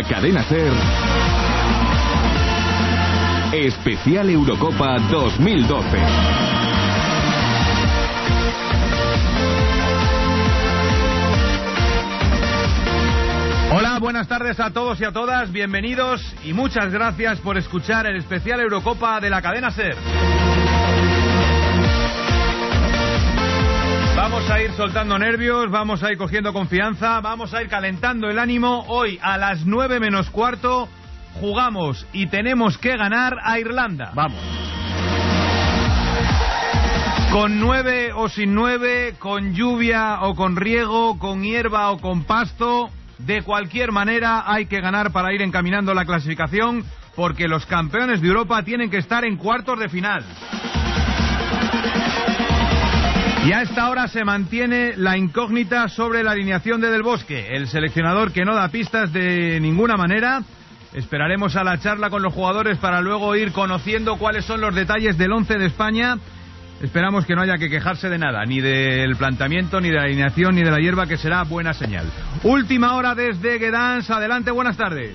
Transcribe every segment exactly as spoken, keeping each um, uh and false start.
Cadena SER, Especial Eurocopa dos mil doce. Hola, buenas tardes a todos y a todas, bienvenidos y muchas gracias por escuchar el Especial Eurocopa de la Cadena SER. Vamos a ir soltando nervios, vamos a ir cogiendo confianza, vamos a ir calentando el ánimo. Hoy a las nueve menos cuarto jugamos y tenemos que ganar a Irlanda. Vamos. Con nueve o sin nueve, con lluvia o con riego, con hierba o con pasto, de cualquier manera hay que ganar para ir encaminando la clasificación, porque los campeones de Europa tienen que estar en cuartos de final. Y a esta hora se mantiene la incógnita sobre la alineación de Del Bosque, el seleccionador que no da pistas de ninguna manera. Esperaremos a la charla con los jugadores para luego ir conociendo cuáles son los detalles del once de España. Esperamos que no haya que quejarse de nada, ni del planteamiento, ni de la alineación, ni de la hierba, que será buena señal. Última hora desde Gdansk. Adelante, buenas tardes.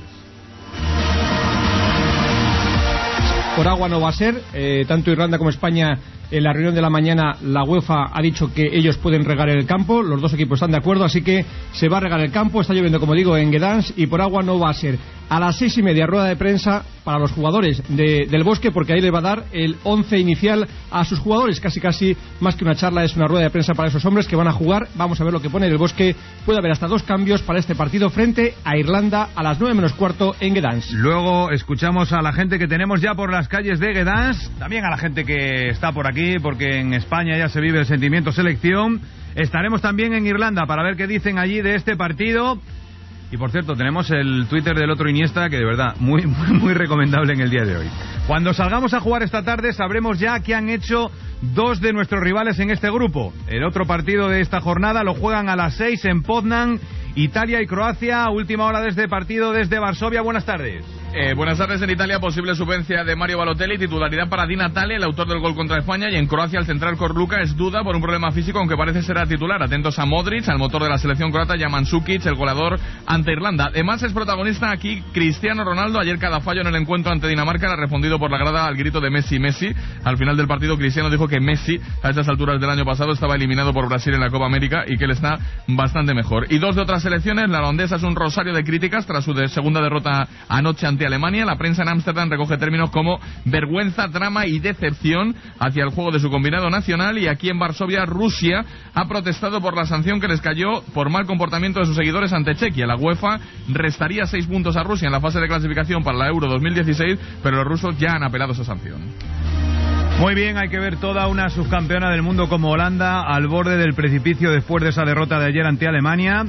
Por agua no va a ser, eh, tanto Irlanda como España. En la reunión de la mañana la UEFA ha dicho que ellos pueden regar el campo, los dos equipos están de acuerdo, así que se va a regar el campo. Está lloviendo, como digo, en Gdansk, y por agua no va a ser. A las seis y media, rueda de prensa para los jugadores de, del Bosque, porque ahí le va a dar el once inicial a sus jugadores. Casi casi más que una charla, es una rueda de prensa para esos hombres que van a jugar. Vamos a ver lo que pone Del Bosque. Puede haber hasta dos cambios para este partido frente a Irlanda a las nueve menos cuarto en Gdansk. Luego escuchamos a la gente que tenemos ya por las calles de Gdansk, también a la gente que está por aquí, porque en España ya se vive el sentimiento selección. Estaremos también en Irlanda para ver qué dicen allí de este partido. Y por cierto, tenemos el Twitter del otro Iniesta, que de verdad, muy, muy, muy recomendable en el día de hoy. Cuando salgamos a jugar esta tarde sabremos ya qué han hecho dos de nuestros rivales en este grupo. El otro partido de esta jornada lo juegan a las seis en Poznan, Italia y Croacia. Última hora desde partido desde Varsovia. Buenas tardes. Eh, buenas tardes. En Italia, posible suplencia de Mario Balotelli, titularidad para Di Natale, el autor del gol contra España, y en Croacia el central Korluka es duda por un problema físico, aunque parece será titular. Atentos a Modric, al motor de la selección croata, y a Mandzukic, el goleador ante Irlanda. Además es protagonista aquí Cristiano Ronaldo. Ayer cada fallo en el encuentro ante Dinamarca era respondido por la grada al grito de Messi, Messi. Al final del partido Cristiano dijo que Messi a estas alturas del año pasado estaba eliminado por Brasil en la Copa América y que él está bastante mejor. Y dos de otras selecciones, la holandesa es un rosario de críticas tras su de segunda derrota anoche ante Alemania. La prensa en Ámsterdam recoge términos como vergüenza, drama y decepción hacia el juego de su combinado nacional, y aquí en Varsovia Rusia ha protestado por la sanción que les cayó por mal comportamiento de sus seguidores ante Chequia. La UEFA restaría seis puntos a Rusia en la fase de clasificación para la Euro dos mil dieciséis, pero los rusos ya han apelado esa sanción. Muy bien, hay que ver toda una subcampeona del mundo como Holanda al borde del precipicio después de esa derrota de ayer ante Alemania.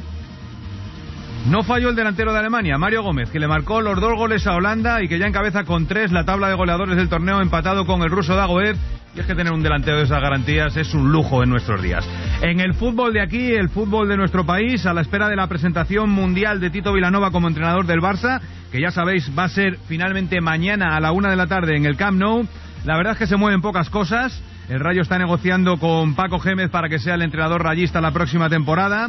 No falló el delantero de Alemania, Mario Gómez, que le marcó los dos goles a Holanda y que ya encabeza con tres la tabla de goleadores del torneo, empatado con el ruso Dagoev. Y es que tener un delantero de esas garantías es un lujo en nuestros días. En el fútbol de aquí, el fútbol de nuestro país, a la espera de la presentación mundial de Tito Vilanova como entrenador del Barça, que ya sabéis va a ser finalmente mañana a la una de la tarde en el Camp Nou. La verdad es que se mueven pocas cosas. El Rayo está negociando con Paco Gémez para que sea el entrenador rayista la próxima temporada.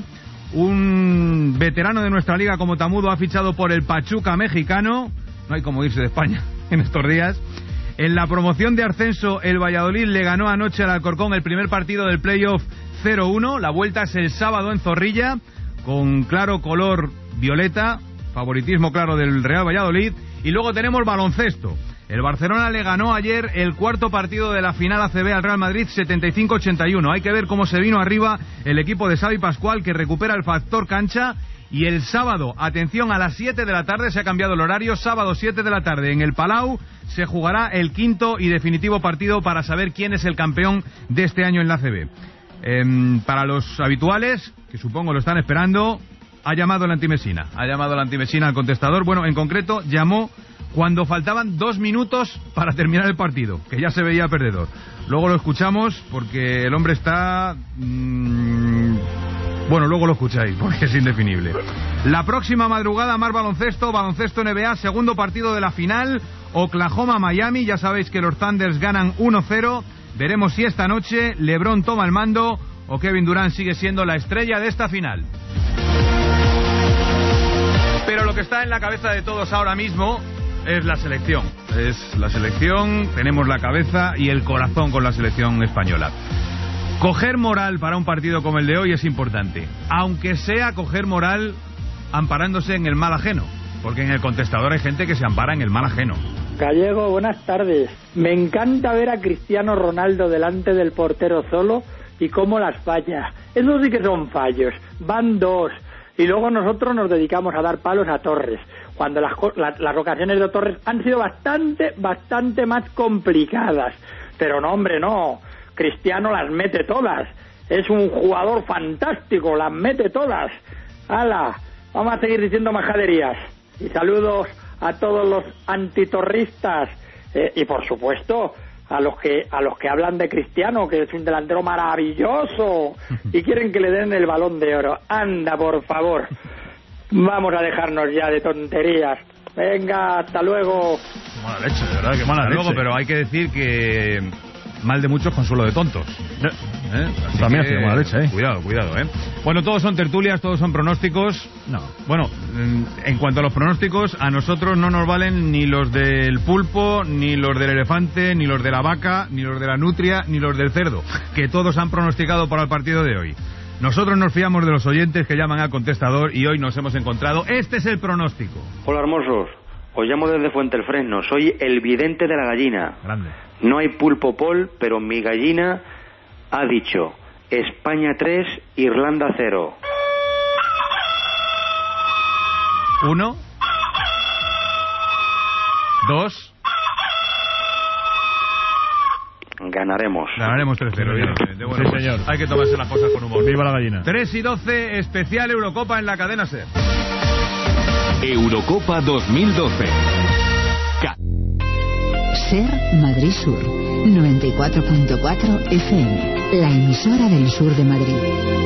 Un veterano de nuestra liga como Tamudo ha fichado por el Pachuca mexicano. No hay como irse de España en estos días. En la promoción de ascenso, el Valladolid le ganó anoche al Alcorcón el primer partido del playoff cero uno. La vuelta es el sábado en Zorrilla, con claro color violeta, favoritismo claro del Real Valladolid. Y luego tenemos baloncesto. El Barcelona le ganó ayer el cuarto partido de la final A C B al Real Madrid setenta y cinco a ochenta y uno. Hay que ver cómo se vino arriba el equipo de Xavi Pascual, que recupera el factor cancha. Y el sábado, atención, a las siete de la tarde, se ha cambiado el horario, sábado siete de la tarde en el Palau se jugará el quinto y definitivo partido para saber quién es el campeón de este año en la A C B. Eh, para los habituales, que supongo lo están esperando, ha llamado el Antimesina, ha llamado el Antimesina al contestador. Bueno, en concreto, llamó cuando faltaban dos minutos para terminar el partido, que ya se veía perdedor. Luego lo escuchamos porque el hombre está... Mmm, bueno, luego lo escucháis porque es indefinible. La próxima madrugada, más baloncesto, baloncesto N B A, segundo partido de la final, Oklahoma-Miami. Ya sabéis que los Thunders ganan uno cero. Veremos si esta noche LeBron toma el mando o Kevin Durant sigue siendo la estrella de esta final. Pero lo que está en la cabeza de todos ahora mismo es la selección. Es la selección, tenemos la cabeza y el corazón con la selección española. Coger moral para un partido como el de hoy es importante, aunque sea coger moral amparándose en el mal ajeno, porque en el contestador hay gente que se ampara en el mal ajeno. Gallego, buenas tardes. Me encanta ver a Cristiano Ronaldo delante del portero solo y cómo las falla. Esos sí que son fallos. Van dos. Y luego nosotros nos dedicamos a dar palos a Torres, cuando las, las, las ocasiones de Torres han sido bastante, bastante más complicadas. Pero no, hombre, no. Cristiano las mete todas. Es un jugador fantástico, las mete todas. ¡Hala! Vamos a seguir diciendo majaderías. Y saludos a todos los antitorristas. Eh, y por supuesto, a los que a los que hablan de Cristiano, que es un delantero maravilloso, y quieren que le den el Balón de Oro. Anda, por favor. Vamos a dejarnos ya de tonterías. Venga, hasta luego. Qué mala leche, de verdad, qué mala leche. Luego, pero hay que decir que mal de muchos, consuelo de tontos. ¿Eh? También ha sido mala leche, ¿eh? Cuidado, cuidado, ¿eh? Bueno, todos son tertulias, todos son pronósticos. No. Bueno, en cuanto a los pronósticos, a nosotros no nos valen ni los del pulpo, ni los del elefante, ni los de la vaca, ni los de la nutria, ni los del cerdo, que todos han pronosticado para el partido de hoy. Nosotros nos fiamos de los oyentes que llaman al contestador y hoy nos hemos encontrado. Este es el pronóstico. Hola, hermosos. Os llamo desde Fuentelfresno. Soy el vidente de la gallina. Grande. No hay pulpo pol, pero mi gallina ha dicho España tres, Irlanda cero. Uno. Dos. Ganaremos. Ganaremos tres cero. Sí, señor. Hay que tomarse las cosas con humor. Viva la gallina. tres y doce, especial Eurocopa en la cadena SER. Eurocopa dos mil doce. Ca- SER Madrid Sur, noventa y cuatro punto cuatro F M, la emisora del sur de Madrid.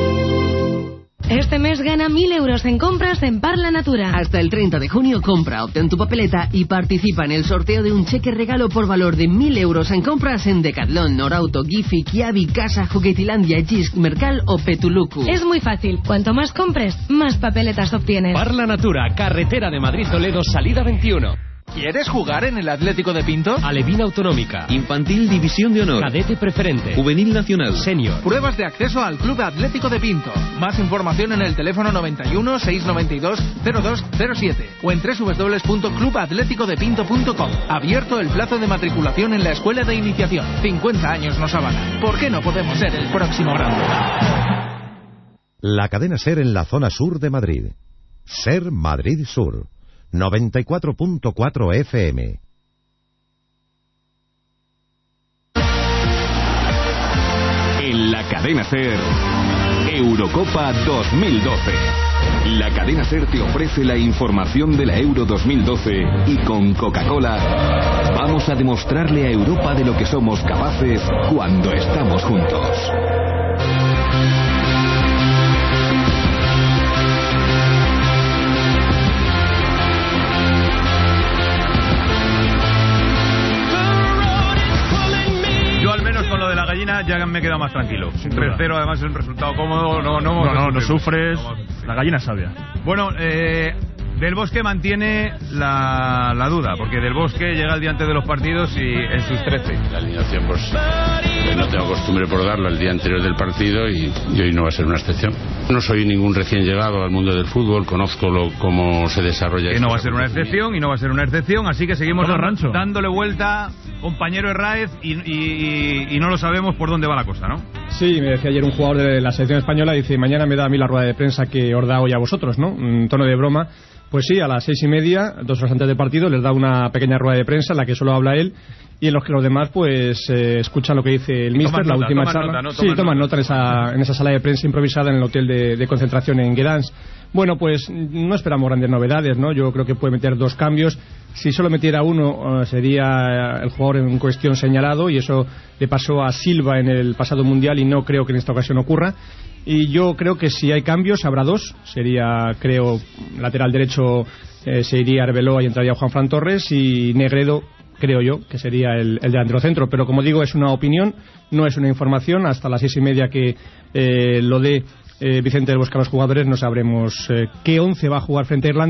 Este mes gana mil euros en compras en Parla Natura. Hasta el treinta de junio compra, obtén tu papeleta y participa en el sorteo de un cheque regalo por valor de mil euros en compras en Decathlon, Norauto, Gifi, Kiabi, Casa, Juguetilandia, Gisk, Mercal o Petuluku. Es muy fácil. Cuanto más compres, más papeletas obtienes. Parla Natura, carretera de Madrid-Toledo, salida veintiuno. ¿Quieres jugar en el Atlético de Pinto? Alevín Autonómica. Infantil División de Honor. Cadete Preferente. Juvenil Nacional. Senior. Pruebas de acceso al Club Atlético de Pinto. Más información en el teléfono noventa y uno, seiscientos noventa y dos, cero dos cero siete o en doble u doble u doble u punto club atlético de pinto punto com. Abierto el plazo de matriculación en la escuela de iniciación. cincuenta años nos avalan. ¿Por qué no podemos ser el próximo grande? La cadena SER en la zona sur de Madrid. SER Madrid Sur. noventa y cuatro punto cuatro F M. En la cadena SER, Eurocopa dos mil doce. La cadena SER te ofrece la información de la Euro dos mil doce y con Coca-Cola vamos a demostrarle a Europa de lo que somos capaces cuando estamos juntos. Con lo de la gallina ya me he quedado más tranquilo. tres cero, además es un resultado cómodo. No, no, no, no, no sufres. La gallina es sabia. Bueno, eh, Del Bosque mantiene la, la duda, porque Del Bosque llega el día antes de los partidos y en sus trece. La alineación, pues no tengo costumbre por darla el día anterior del partido y, y hoy no va a ser una excepción. No soy ningún recién llegado al mundo del fútbol, conozco lo, cómo se desarrolla. Que no va a ser una excepción y no va a ser una excepción, así que seguimos dando, rancho. dándole vuelta, compañero Herráez, y, y, y no lo sabemos por dónde va la cosa, ¿no? Sí, me decía ayer un jugador de la selección española, dice, mañana me da a mí la rueda de prensa que os da hoy a vosotros, ¿no? Un tono de broma. Pues sí, a las seis y media, dos horas antes del partido, les da una pequeña rueda de prensa en la que solo habla él y en los que los demás pues eh, escuchan lo que dice el míster, la última charla. Nota, ¿no? Sí, toman nota, nota en, esa, en esa sala de prensa improvisada en el hotel de, de concentración en Gdansk. Bueno, pues no esperamos grandes novedades, ¿no? Yo creo que puede meter dos cambios. Si solo metiera uno, sería el jugador en cuestión señalado, y eso le pasó a Silva en el pasado Mundial y no creo que en esta ocasión ocurra. Y yo creo que si hay cambios habrá dos. Sería, creo, lateral derecho eh, se iría Arbeloa y entraría Juanfran Torres, y Negredo creo yo que sería el, el delantero centro. Pero como digo, es una opinión, no es una información. Hasta las seis y media que eh, lo dé eh, Vicente del Bosque a los jugadores no sabremos eh, qué once va a jugar frente a Irlanda,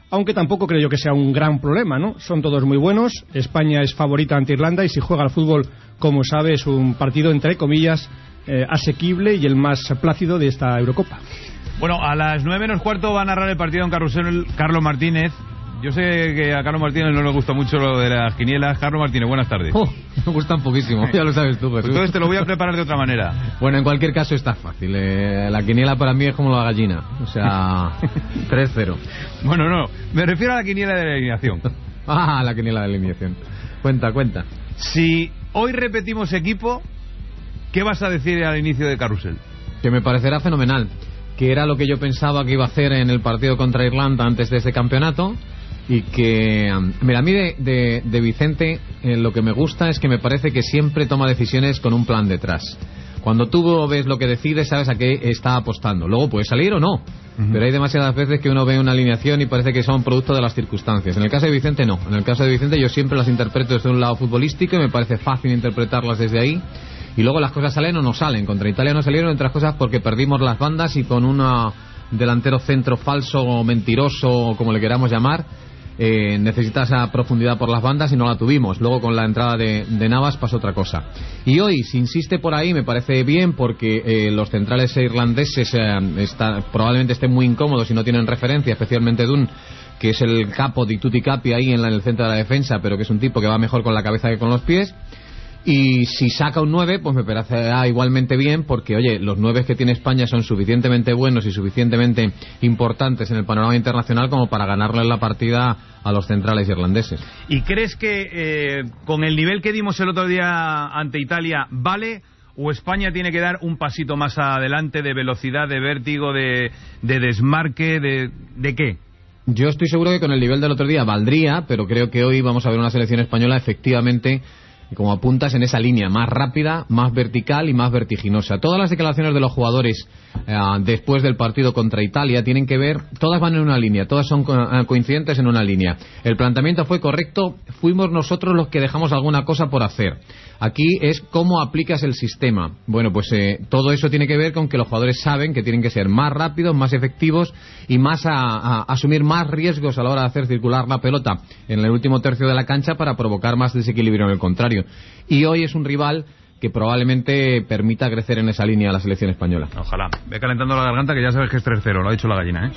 aunque tampoco creo yo que sea un gran problema, ¿no? Son todos muy buenos, España es favorita ante Irlanda y si juega al fútbol, como sabe, es un partido, entre comillas, eh, asequible y el más plácido de esta Eurocopa. Bueno, a las nueve menos cuarto va a narrar el partido en Carrusel Carlos Martínez. Yo sé que a Carlos Martínez no le gusta mucho lo de las quinielas. Carlos Martínez, buenas tardes. Oh, me gustan poquísimo, ya lo sabes tú, Jesús. Entonces te lo voy a preparar de otra manera. Bueno, en cualquier caso está fácil. Eh, la quiniela para mí es como la gallina. O sea, tres cero. Bueno, no, me refiero a la quiniela de la eliminación. Ah, la quiniela de la eliminación. Cuenta, cuenta. Si hoy repetimos equipo, ¿qué vas a decir al inicio de Carrusel? Que me parecerá fenomenal. Que era lo que yo pensaba que iba a hacer en el partido contra Irlanda antes de este campeonato. Y que, mira, a mí de, de, de Vicente eh, lo que me gusta es que me parece que siempre toma decisiones con un plan detrás. Cuando tú ves lo que decides, sabes a qué está apostando. Luego puede salir o no, uh-huh. Pero hay demasiadas veces que uno ve una alineación y parece que son producto de las circunstancias. En el caso de Vicente no. En el caso de Vicente yo siempre las interpreto desde un lado futbolístico y me parece fácil interpretarlas desde ahí. Y luego las cosas salen o no salen. Contra Italia no salieron, entre otras cosas porque perdimos las bandas y con un delantero centro falso o mentiroso, como le queramos llamar, Eh, necesita esa profundidad por las bandas y no la tuvimos. Luego con la entrada de, de Navas pasó otra cosa. Y hoy, si insiste por ahí, me parece bien porque eh, los centrales irlandeses eh, está, probablemente estén muy incómodos y no tienen referencia, especialmente Dunn, que es el capo di tutti capi ahí en, la, en el centro de la defensa, pero que es un tipo que va mejor con la cabeza que con los pies. Y si saca un nueve, pues me parecerá igualmente bien, porque, oye, los nueve que tiene España son suficientemente buenos y suficientemente importantes en el panorama internacional como para ganarle la partida a los centrales irlandeses. ¿Y crees que eh, con el nivel que dimos el otro día ante Italia, vale? ¿O España tiene que dar un pasito más adelante de velocidad, de vértigo, de, de desmarque, de, de qué? Yo estoy seguro que con el nivel del otro día valdría, pero creo que hoy vamos a ver una selección española efectivamente, como apuntas, en esa línea más rápida, más vertical y más vertiginosa. Todas las declaraciones de los jugadores eh, después del partido contra Italia tienen que ver, todas van en una línea, todas son co- coincidentes en una línea. El planteamiento fue correcto, fuimos nosotros los que dejamos alguna cosa por hacer. Aquí es cómo aplicas el sistema. Bueno, pues eh, todo eso tiene que ver con que los jugadores saben que tienen que ser más rápidos, más efectivos y más a, a, a asumir más riesgos a la hora de hacer circular la pelota en el último tercio de la cancha para provocar más desequilibrio en el contrario. Y hoy es un rival que probablemente permita crecer en esa línea a la selección española. Ojalá. Ve calentando la garganta, que ya sabes que es tres cero, lo ha dicho la gallina, ¿eh?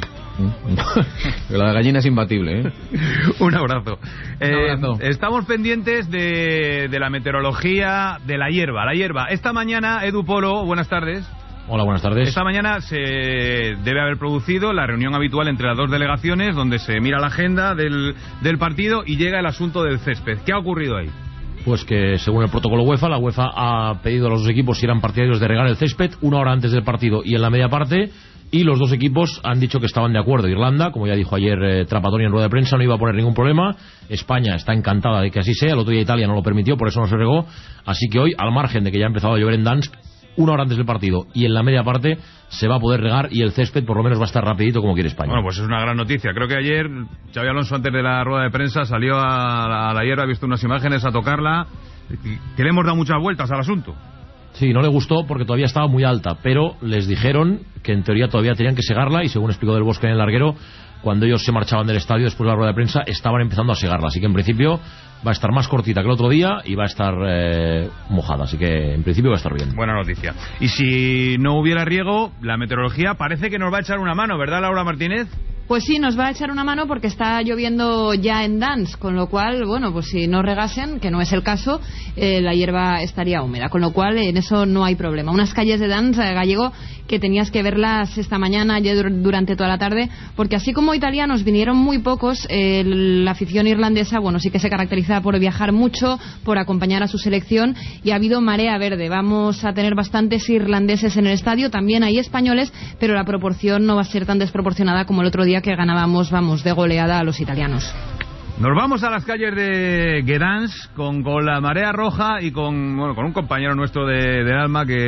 La gallina es imbatible, ¿eh? Un abrazo. Un abrazo. Eh, estamos pendientes de, de la meteorología, de la hierba. La hierba. Esta mañana, Edu Polo, buenas tardes. Hola, buenas tardes. Esta mañana se debe haber producido la reunión habitual entre las dos delegaciones, donde se mira la agenda del, del partido y llega el asunto del césped. ¿Qué ha ocurrido ahí? Pues que según el protocolo UEFA, la UEFA ha pedido a los dos equipos si eran partidarios de regar el césped una hora antes del partido y en la media parte, y los dos equipos han dicho que estaban de acuerdo. Irlanda, como ya dijo ayer eh, Trapattoni en rueda de prensa, no iba a poner ningún problema. España está encantada de que así sea. El otro día Italia no lo permitió, por eso no se regó. Así que hoy, al margen de que ya ha empezado a llover en Dansk, una hora antes del partido y en la media parte se va a poder regar y el césped por lo menos va a estar rapidito como quiere España. Bueno, pues es una gran noticia. Creo que ayer Xabi Alonso, antes de la rueda de prensa, salió a la, a la hierba, ha visto unas imágenes, a tocarla, que le hemos dado muchas vueltas al asunto. Sí, no le gustó porque todavía estaba muy alta, pero les dijeron que en teoría todavía tenían que segarla y según explicó Del Bosque en el larguero, cuando ellos se marchaban del estadio después de la rueda de prensa estaban empezando a segarla, así que en principio va a estar más cortita que el otro día y va a estar eh, mojada, así que en principio va a estar bien. Buena noticia. Y si no hubiera riego, la meteorología parece que nos va a echar una mano, ¿verdad, Laura Martínez? Pues sí, nos va a echar una mano porque está lloviendo ya en Dansk, con lo cual, bueno, pues si no regasen, que no es el caso, eh, la hierba estaría húmeda, con lo cual en eso no hay problema. Unas calles de Dansk, eh, Gallego, que tenías que verlas esta mañana, ayer durante toda la tarde, porque así como italianos vinieron muy pocos, eh, la afición irlandesa, bueno, sí que se caracteriza por viajar mucho, por acompañar a su selección, y ha habido marea verde. Vamos a tener bastantes irlandeses en el estadio, también hay españoles, pero la proporción no va a ser tan desproporcionada como el otro día, que ganábamos, vamos, de goleada a los italianos. Nos vamos a las calles de Gdansk con, con la marea roja y con bueno con un compañero nuestro de, de alma que,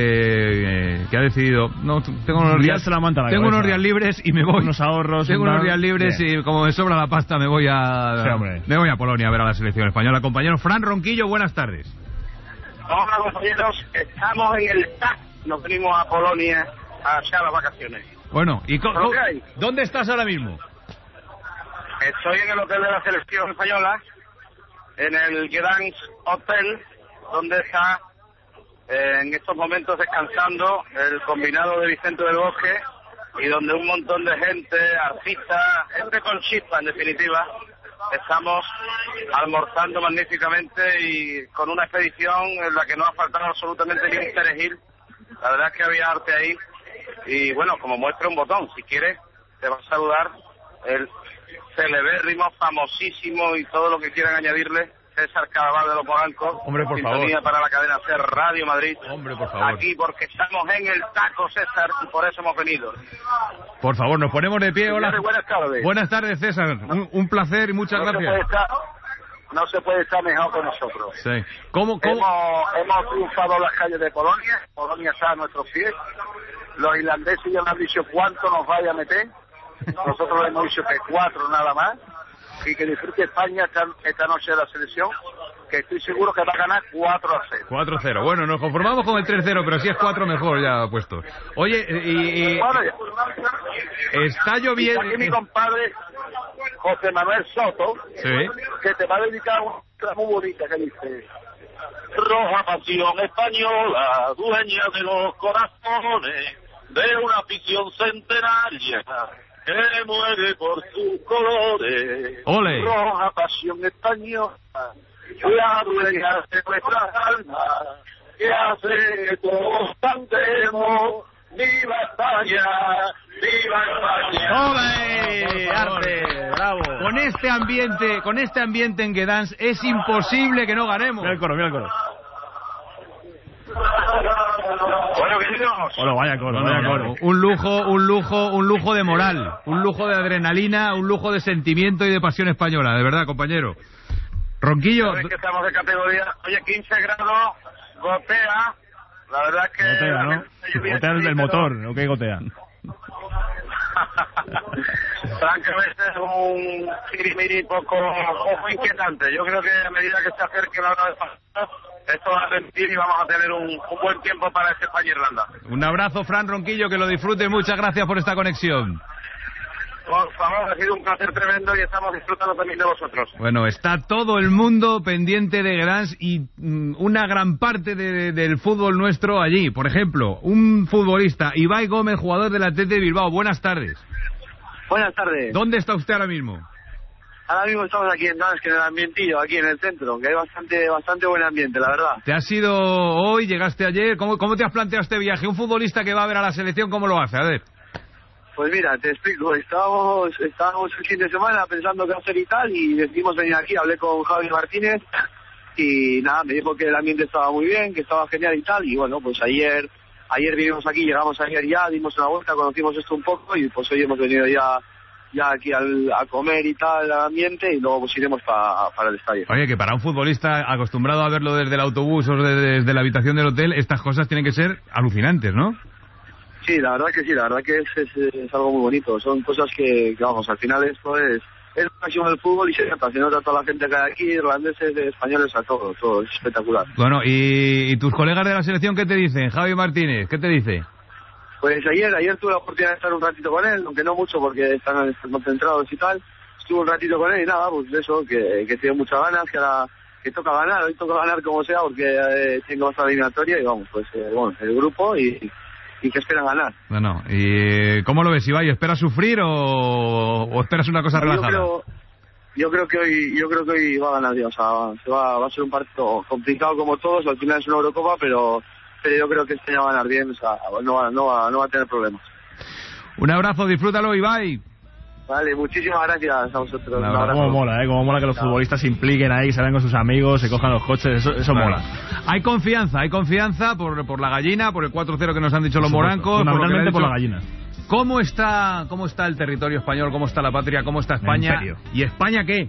eh, que ha decidido no tengo unos días la manta la tengo cabeza. unos días libres y me voy unos ahorros tengo un unos tal... días libres Bien. Y como me sobra la pasta me voy a sí, me voy a Polonia a ver a la selección española. Compañero Fran Ronquillo, buenas tardes. Hola compañeros, estamos en el T A C, nos venimos a Polonia a echar las vacaciones. Bueno, ¿y co- co- dónde estás ahora mismo? Estoy en el hotel de la selección española, en el Gdansk Hotel, donde está eh, en estos momentos descansando el combinado de Vicente del Bosque y donde un montón de gente, artistas, gente con chispa en definitiva, estamos almorzando magníficamente y con una expedición en la que no ha faltado absolutamente ni un perejil. La verdad es que había arte ahí y bueno, como muestra un botón, si quieres te va a saludar el celebérrimo, famosísimo y todo lo que quieran añadirle César Cadaval de los Morancos. Hombre, por sintonía favor. para la cadena C Radio Madrid. Hombre, por favor. Aquí porque estamos en el taco, César, y por eso hemos venido. Por favor, nos ponemos de pie. Hola. Señores, buenas tardes. Buenas tardes, César. Un, un placer y muchas no gracias. Se puede estar, no se puede estar mejor con nosotros. Sí. ¿Cómo, cómo? Hemos, hemos triunfado en las calles de Polonia. Polonia está a nuestros pies. Los irlandeses ya nos han dicho cuánto nos vaya a meter. Nosotros le hemos dicho que cuatro nada más. Y que disfrute España esta, esta noche de la selección, que estoy seguro que va a ganar cuatro a cero. cuatro cero. Bueno, nos conformamos con el tres cero, pero si es cuatro mejor ya puesto. Oye, y... y Bueno, ya. está lloviendo... Y aquí mi compadre José Manuel Soto, Sí. que te va a dedicar una muy bonita que dice: roja pasión española, dueña de los corazones, de una afición centenaria que muere por sus colores. Ole. Roja pasión española, la dueña de nuestras almas, que hace que todos cantemos viva España, viva España. ¡Ole! ¡Arte! ¡Bravo! Con este ambiente, con este ambiente en Gdansk es imposible que no ganemos. Mira el coro, mira el coro. Bueno, queridos. Bueno, vaya coro, No, vaya no, coro. no. Un lujo, un lujo, un lujo de moral, un lujo de adrenalina, un lujo de sentimiento y de pasión española, de verdad, compañero. Ronquillo, Sabes que estamos de categoría. Oye, quince grados, gotea. La verdad es que... Gotea, ¿no? Gotea el del motor, ¿o qué gotea? Francamente es un tirimiri poco, poco inquietante. Yo creo que a medida que se acerque la hora de pasar, esto va a sentir y vamos a tener un, un buen tiempo para este España-Irlanda. un abrazo, Fran Ronquillo, que lo disfrute. Muchas gracias por esta conexión. Por favor, ha sido un placer tremendo y estamos disfrutando también de vosotros. Bueno, está todo el mundo pendiente de Gdansk y mm, una gran parte de, del fútbol nuestro allí. Por ejemplo, un futbolista, Ibai Gómez, jugador del Athletic de Bilbao. Buenas tardes. Buenas tardes. ¿Dónde está usted ahora mismo? Ahora mismo estamos aquí en Gdansk, en el ambientillo, aquí en el centro, que hay bastante bastante buen ambiente, la verdad. ¿Te has ido hoy? ¿Llegaste ayer? ¿Cómo, cómo te has planteado este viaje? Un futbolista que va a ver a la selección, ¿cómo lo hace? A ver. Pues mira, te explico, estábamos, estábamos el fin de semana pensando qué hacer y tal, y decidimos venir aquí, hablé con Javi Martínez, y nada, me dijo que el ambiente estaba muy bien, que estaba genial y tal, y bueno, pues ayer ayer vinimos aquí, llegamos ayer ya, dimos una vuelta, conocimos esto un poco, y pues hoy hemos venido ya ya aquí al, a comer y tal, al ambiente, y luego pues iremos pa, para el estadio. Oye, que para un futbolista acostumbrado a verlo desde el autobús o desde, desde la habitación del hotel, estas cosas tienen que ser alucinantes, ¿no? Sí, la verdad que sí, la verdad que es, es, es algo muy bonito. Son cosas que, que, vamos, al final esto es es la pasión del fútbol y se nota, se nota a toda la gente que hay aquí, irlandeses, españoles, a todo, todo, es espectacular. Bueno, ¿y, y tus colegas de la selección qué te dicen? Javi Martínez, ¿qué te dice? Pues ayer, ayer tuve la oportunidad de estar un ratito con él, aunque no mucho porque están, están concentrados y tal. Estuve un ratito con él y nada, pues eso, que, que tiene muchas ganas, que ahora que toca ganar, hoy toca ganar como sea porque eh, tengo esta eliminatoria y vamos, pues eh, bueno, el grupo y... y que esperan ganar. Bueno, ¿y cómo lo ves, Ibai? ¿Esperas sufrir o, o esperas una cosa relajada? Yo creo, yo creo que hoy yo creo que hoy va a ganar, o sea, se va, va a ser un partido complicado como todos, al final es una Eurocopa, pero pero yo creo que este ya va a ganar bien, o sea, no va, no va, no va a tener problemas. Un abrazo, disfrútalo, Ibai. Vale, muchísimas gracias a vosotros. Un abrazo. Cómo mola, ¿eh? Cómo mola que los futbolistas se impliquen ahí, salgan con sus amigos, se cojan los coches, eso, eso Claro. mola. Hay confianza, hay confianza por, por la gallina, por el cuatro cero que nos han dicho los Por supuesto, morancos. fundamentalmente por, por lo que le la han dicho. gallina. ¿Cómo está, ¿Cómo está el territorio español? ¿Cómo está la patria? ¿Cómo está España? En serio. ¿Y España qué?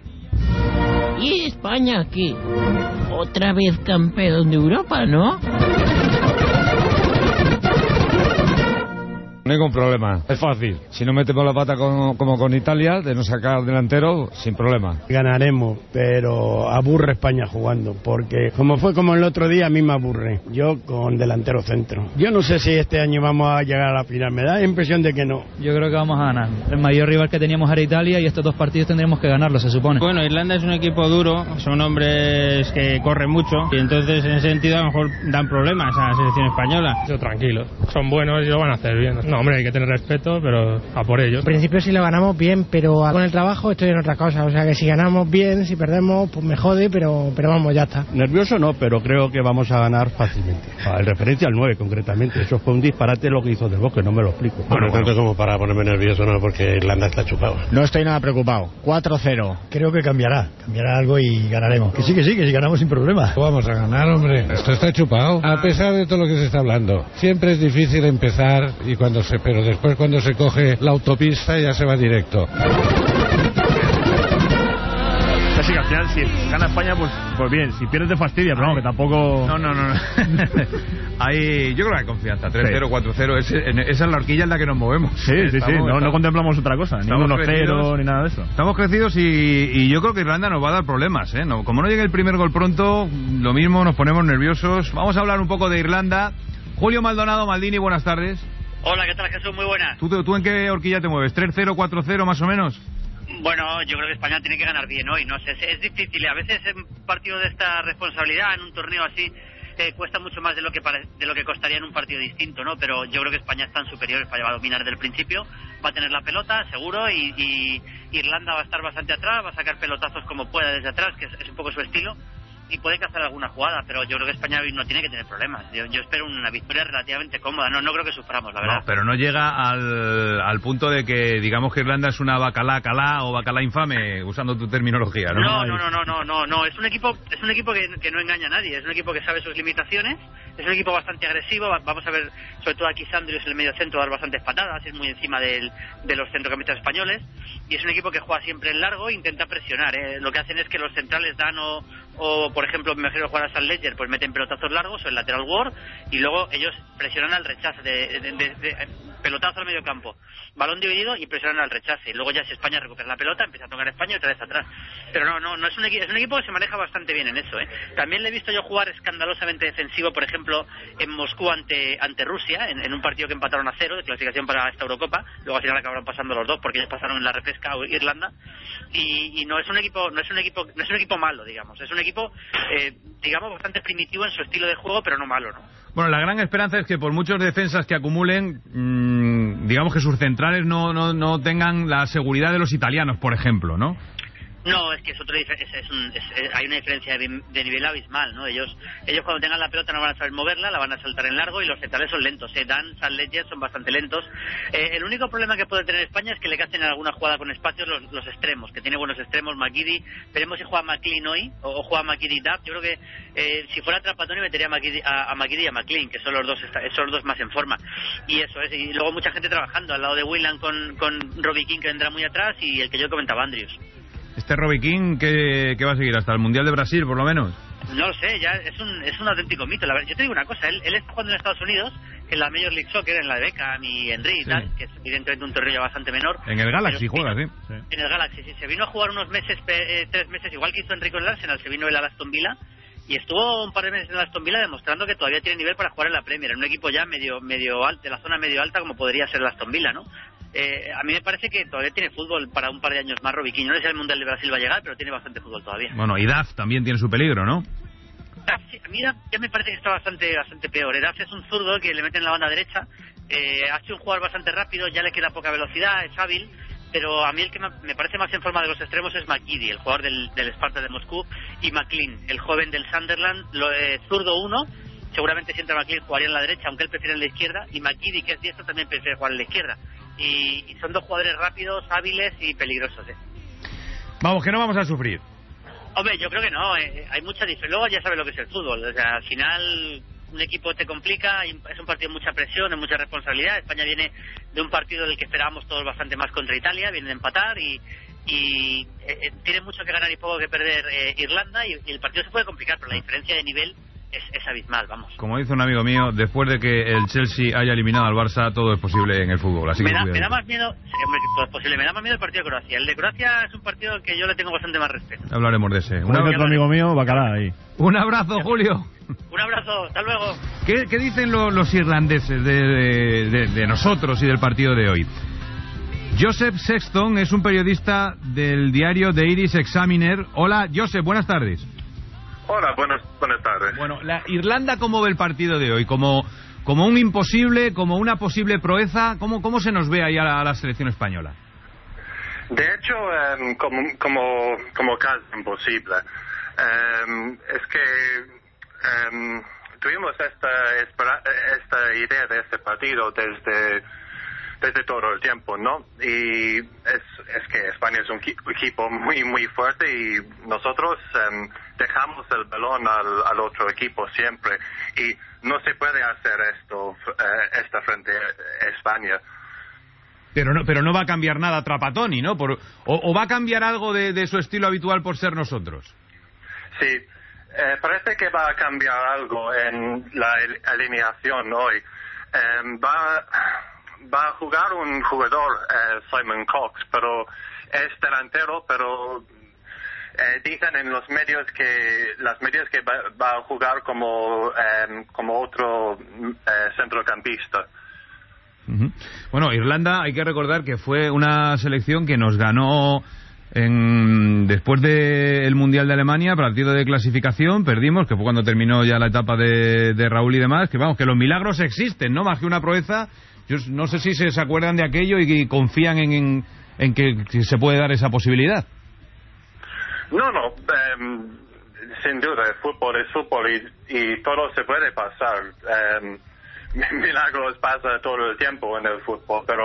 ¿Y España qué? Otra vez campeón de Europa, ¿no? ningún problema. Es fácil. Si no metemos la pata con, como con Italia, de no sacar delantero, sin problema. Ganaremos, pero aburre España jugando, porque como fue como el otro día, a mí me aburre. Yo con delantero centro. Yo no sé si este año vamos a llegar a la final, me da la impresión de que no. Yo creo que vamos a ganar. El mayor rival que teníamos era Italia y estos dos partidos tendríamos que ganarlos, se supone. Bueno, Irlanda es un equipo duro, son hombres que corren mucho y entonces en ese sentido a lo mejor dan problemas a la selección española. Yo tranquilo, son buenos y lo van a hacer bien. No, hombre, hay que tener respeto, pero a por ellos. En principio si lo ganamos bien, pero con el trabajo estoy en otra cosa, o sea que si ganamos bien, si perdemos, pues me jode, pero, pero vamos, ya está. Nervioso no, pero creo que vamos a ganar fácilmente. En referencia al nueve concretamente, eso fue un disparate lo que hizo Del Bosque, no me lo explico. Bueno, bueno, tanto como para ponerme nervioso, no, porque Irlanda está chupado. No estoy nada preocupado, cuatro cero. Creo que cambiará, cambiará algo y ganaremos. Que sí, que sí, que sí, ganamos sin problema. Vamos a ganar, hombre. Esto está chupado. A pesar de todo lo que se está hablando. Siempre es difícil empezar, y cuando se, pero después cuando se coge la autopista ya se va directo. Así que al final, si gana España, pues, pues bien. Si pierdes, te fastidia, pero no, que tampoco... No, no, no. no. Hay, yo creo que hay confianza. tres cero, cuatro cero. Es, esa es la horquilla en la que nos movemos. Sí, sí, estamos, sí. No, estamos, no contemplamos otra cosa. Ni uno cero, ni nada de eso. Estamos crecidos y, y yo creo que Irlanda nos va a dar problemas, ¿eh? No, como no llegue el primer gol pronto, lo mismo, nos ponemos nerviosos. Vamos a hablar un poco de Irlanda. Julio Maldonado, Maldini, buenas tardes. Hola, ¿qué tal, Jesús? Muy buenas. ¿Tú, tú en qué horquilla te mueves? ¿tres cero, cuatro cero más o menos? Bueno, yo creo que España tiene que ganar bien hoy, no sé, es, es difícil, a veces en un partido de esta responsabilidad, en un torneo así, eh, cuesta mucho más de lo que pare, de lo que costaría en un partido distinto, ¿no? Pero yo creo que España es tan superior, España va a dominar desde el principio, va a tener la pelota, seguro, y, y Irlanda va a estar bastante atrás, va a sacar pelotazos como pueda desde atrás, que es, es un poco su estilo, y puede cazar alguna jugada, pero yo creo que España no tiene que tener problemas. Yo, yo espero una victoria relativamente cómoda, no no creo que suframos, la verdad. No, pero no llega al, al punto de que digamos que Irlanda es una bacalá calá o bacalá infame, usando tu terminología, ¿no? No, no, no, no, no, no, no. Es un equipo, es un equipo que, que no engaña a nadie, es un equipo que sabe sus limitaciones, es un equipo bastante agresivo, vamos a ver, sobre todo aquí Sandrius en el medio centro, dar bastantes patadas, es muy encima del, de los centrocampistas españoles, y es un equipo que juega siempre en largo e intenta presionar, ¿eh? Lo que hacen es que los centrales dan o, o por ejemplo, me imagino jugar a San Ledger, pues meten pelotazos largos o el lateral war, y luego ellos presionan al rechace, de, de, de, de, pelotazo al medio campo, balón dividido y presionan al rechace, y luego ya si España recupera la pelota, empieza a tocar España y otra vez atrás. Pero no, no, no es un equipo, es un equipo que se maneja bastante bien en eso, ¿eh? También le he visto yo jugar escandalosamente defensivo, por ejemplo, en Moscú ante ante Rusia, en, en un partido que empataron a cero de clasificación para esta Eurocopa, luego al final acabaron pasando los dos porque ellos pasaron en la repesca a Irlanda, y, y no es un equipo, no es un equipo, no es un equipo malo, digamos, es un equipo eh, digamos bastante primitivo en su estilo de juego, pero no malo, ¿no? Bueno, la gran esperanza es que por muchos defensas que acumulen, mmm, digamos que sus centrales no, no, no tengan la seguridad de los italianos, por ejemplo, ¿no? No, es que es otro es, es un, es, es, hay una diferencia de, de nivel abismal, ¿no? Ellos ellos cuando tengan la pelota no van a saber moverla, la van a saltar en largo, y los centrales son lentos, ¿eh? Dan, San Ledger son bastante lentos. Eh, el único problema que puede tener España es que le casten alguna jugada con espacios los, los extremos, que tiene buenos extremos, McGeady. Veremos si juega McLean hoy o, o juega McGeady Duff. Yo creo que eh, si fuera Trapattoni metería a McGeady, a, a McGeady y a McLean, que son los dos son los dos más en forma. Y eso es, y luego mucha gente trabajando al lado de Whelan con, con Robbie King, que vendrá muy atrás, y el que yo comentaba, Andrews. Este Robbie King, ¿qué, ¿qué va a seguir? ¿Hasta el Mundial de Brasil, por lo menos? No lo sé, ya es un, es un auténtico mito. La verdad, yo te digo una cosa, él, él está jugando en Estados Unidos, en la Major League Soccer, en la de Beckham y Henry y sí. tal, que es evidentemente un torneo bastante menor. En el Galaxy juega, sí. sí. En el Galaxy, sí. Se vino a jugar unos meses, eh, tres meses, igual que hizo Enrico en el Arsenal, se vino él a Aston Villa, y estuvo un par de meses en Aston Villa demostrando que todavía tiene nivel para jugar en la Premier, en un equipo ya medio medio alto, de la zona medio alta, como podría ser el Aston Villa, ¿no? Eh, a mí me parece que todavía tiene fútbol para un par de años más, Robbie King. No sé si el Mundial de Brasil va a llegar, pero tiene bastante fútbol todavía. Bueno, y Duff también tiene su peligro, ¿no? Duff, sí, a mí Duff ya me parece que está bastante bastante peor. Duff es un zurdo que le mete en la banda derecha, eh, ha sido un jugador bastante rápido, ya le queda poca velocidad, es hábil, pero a mí el que me parece más en forma de los extremos es McGeady, el jugador del, del Sparta de Moscú, y McLean, el joven del Sunderland, lo, eh, zurdo uno. Seguramente si entra McLean jugaría en la derecha, aunque él prefiere en la izquierda, y McGeady, que es diestro, también prefiere jugar en la izquierda. Y, y son dos jugadores rápidos, hábiles y peligrosos, ¿eh? Vamos, que no vamos a sufrir. Hombre, yo creo que no, eh, hay mucha diferencia. Luego ya sabes lo que es el fútbol, o sea, al final un equipo te complica, es un partido de mucha presión, de mucha responsabilidad. España viene de un partido del que esperábamos todos bastante más contra Italia, viene de empatar y, y eh, tiene mucho que ganar y poco que perder eh, Irlanda, y, y el partido se puede complicar, pero la diferencia de nivel es, es abismal, vamos. Como dice un amigo mío, después de que el Chelsea haya eliminado al Barça, todo es posible en el fútbol. Así me, que da, cuidado. me da más miedo, sí, hombre, todo es posible, me da más miedo el partido de Croacia. El de Croacia es un partido que yo le tengo bastante más respeto. Hablaremos de ese. Un otro amigo mío, Bacalá ahí. Un abrazo, Julio. Un abrazo, hasta luego. ¿Qué, qué dicen lo, los irlandeses de, de, de, de nosotros y del partido de hoy? Joseph Sexton es un periodista del diario The Irish Examiner. Hola, Joseph, buenas tardes. Hola, buenas, buenas tardes. Bueno, la Irlanda, ¿cómo ve el partido de hoy? ¿Como, como un imposible, como una posible proeza? ¿Cómo, cómo se nos ve ahí a la, a la selección española? De hecho, um, como, como, como casi imposible. Um, es que um, tuvimos esta, espera, esta idea de este partido desde... desde todo el tiempo, ¿no? Y es, es que España es un equipo muy, muy fuerte y nosotros um, dejamos el balón al, al otro equipo siempre. Y no se puede hacer esto, uh, esta frente a España. Pero no, pero no va a cambiar nada Trapattoni, ¿no? Por, o, ¿O va a cambiar algo de, de su estilo habitual por ser nosotros? Sí, eh, parece que va a cambiar algo en la alineación hoy. Um, va... Va a jugar un jugador, eh, Simon Cox, pero es delantero, pero eh, dicen en los medios que las medios que va, va a jugar como eh, como otro eh, centrocampista. Uh-huh. Bueno, Irlanda, hay que recordar que fue una selección que nos ganó en, después del Mundial de Alemania, partido de clasificación, perdimos, que fue cuando terminó ya la etapa de, de Raúl y demás, que vamos, que los milagros existen, ¿no? Más que una proeza. Yo no sé si se, se acuerdan de aquello y, y confían en, en, en que, que se puede dar esa posibilidad. No, no, um, sin duda, el fútbol es fútbol y, y todo se puede pasar. Um, milagros pasa todo el tiempo en el fútbol, pero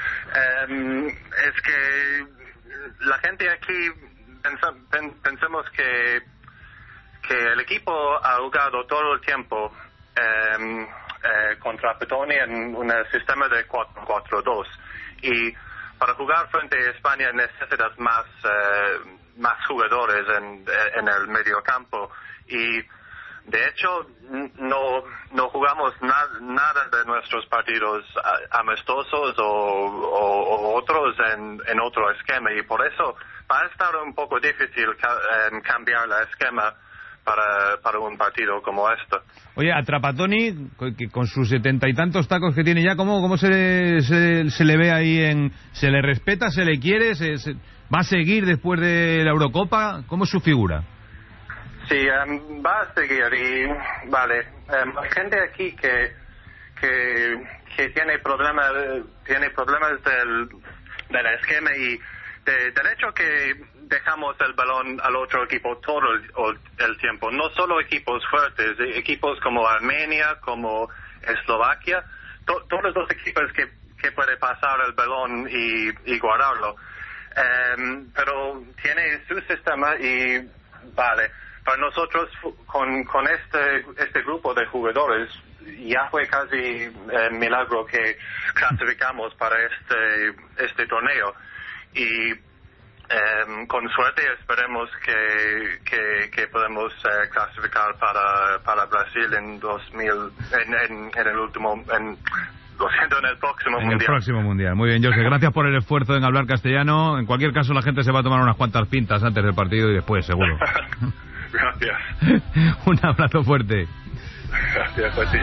um, es que la gente aquí pensa, pen, pensamos que, que el equipo ha jugado todo el tiempo um, Eh, contra Trapattoni en un sistema de cuatro cuatro dos y para jugar frente a España necesitas más eh, más jugadores en, en el medio campo y de hecho no no jugamos na, nada de nuestros partidos amistosos o, o, o otros en, en otro esquema y por eso va a estar un poco difícil ca, eh, cambiar el esquema para, para un partido como este. Oye, a Trapattoni, que con sus setenta y tantos tacos que tiene ya, ¿cómo, cómo se, le, se, se le ve ahí? En ¿Se le respeta, se le quiere? Se, se, ¿Va a seguir después de la Eurocopa? ¿Cómo es su figura? Sí, um, va a seguir y, vale, um, hay gente aquí que que, que tiene problemas tiene problemas del, del esquema y de, del hecho que dejamos el balón al otro equipo todo el, el tiempo, no solo equipos fuertes, equipos como Armenia, como Eslovaquia, to, todos los equipos que, que puede pasar el balón y, y guardarlo. Um, pero tiene su sistema y vale, para nosotros con, con este, este grupo de jugadores ya fue casi eh, milagro que clasificamos para este, este torneo y Um, con suerte esperemos que que, que podemos uh, clasificar para para Brasil en dos mil en, en, en el último en lo siento en el próximo en mundial. el próximo mundial. Muy bien, José, gracias por el esfuerzo en hablar castellano. En cualquier caso la gente se va a tomar unas cuantas pintas antes del partido y después, seguro. Gracias. Un abrazo fuerte. Gracias a ti.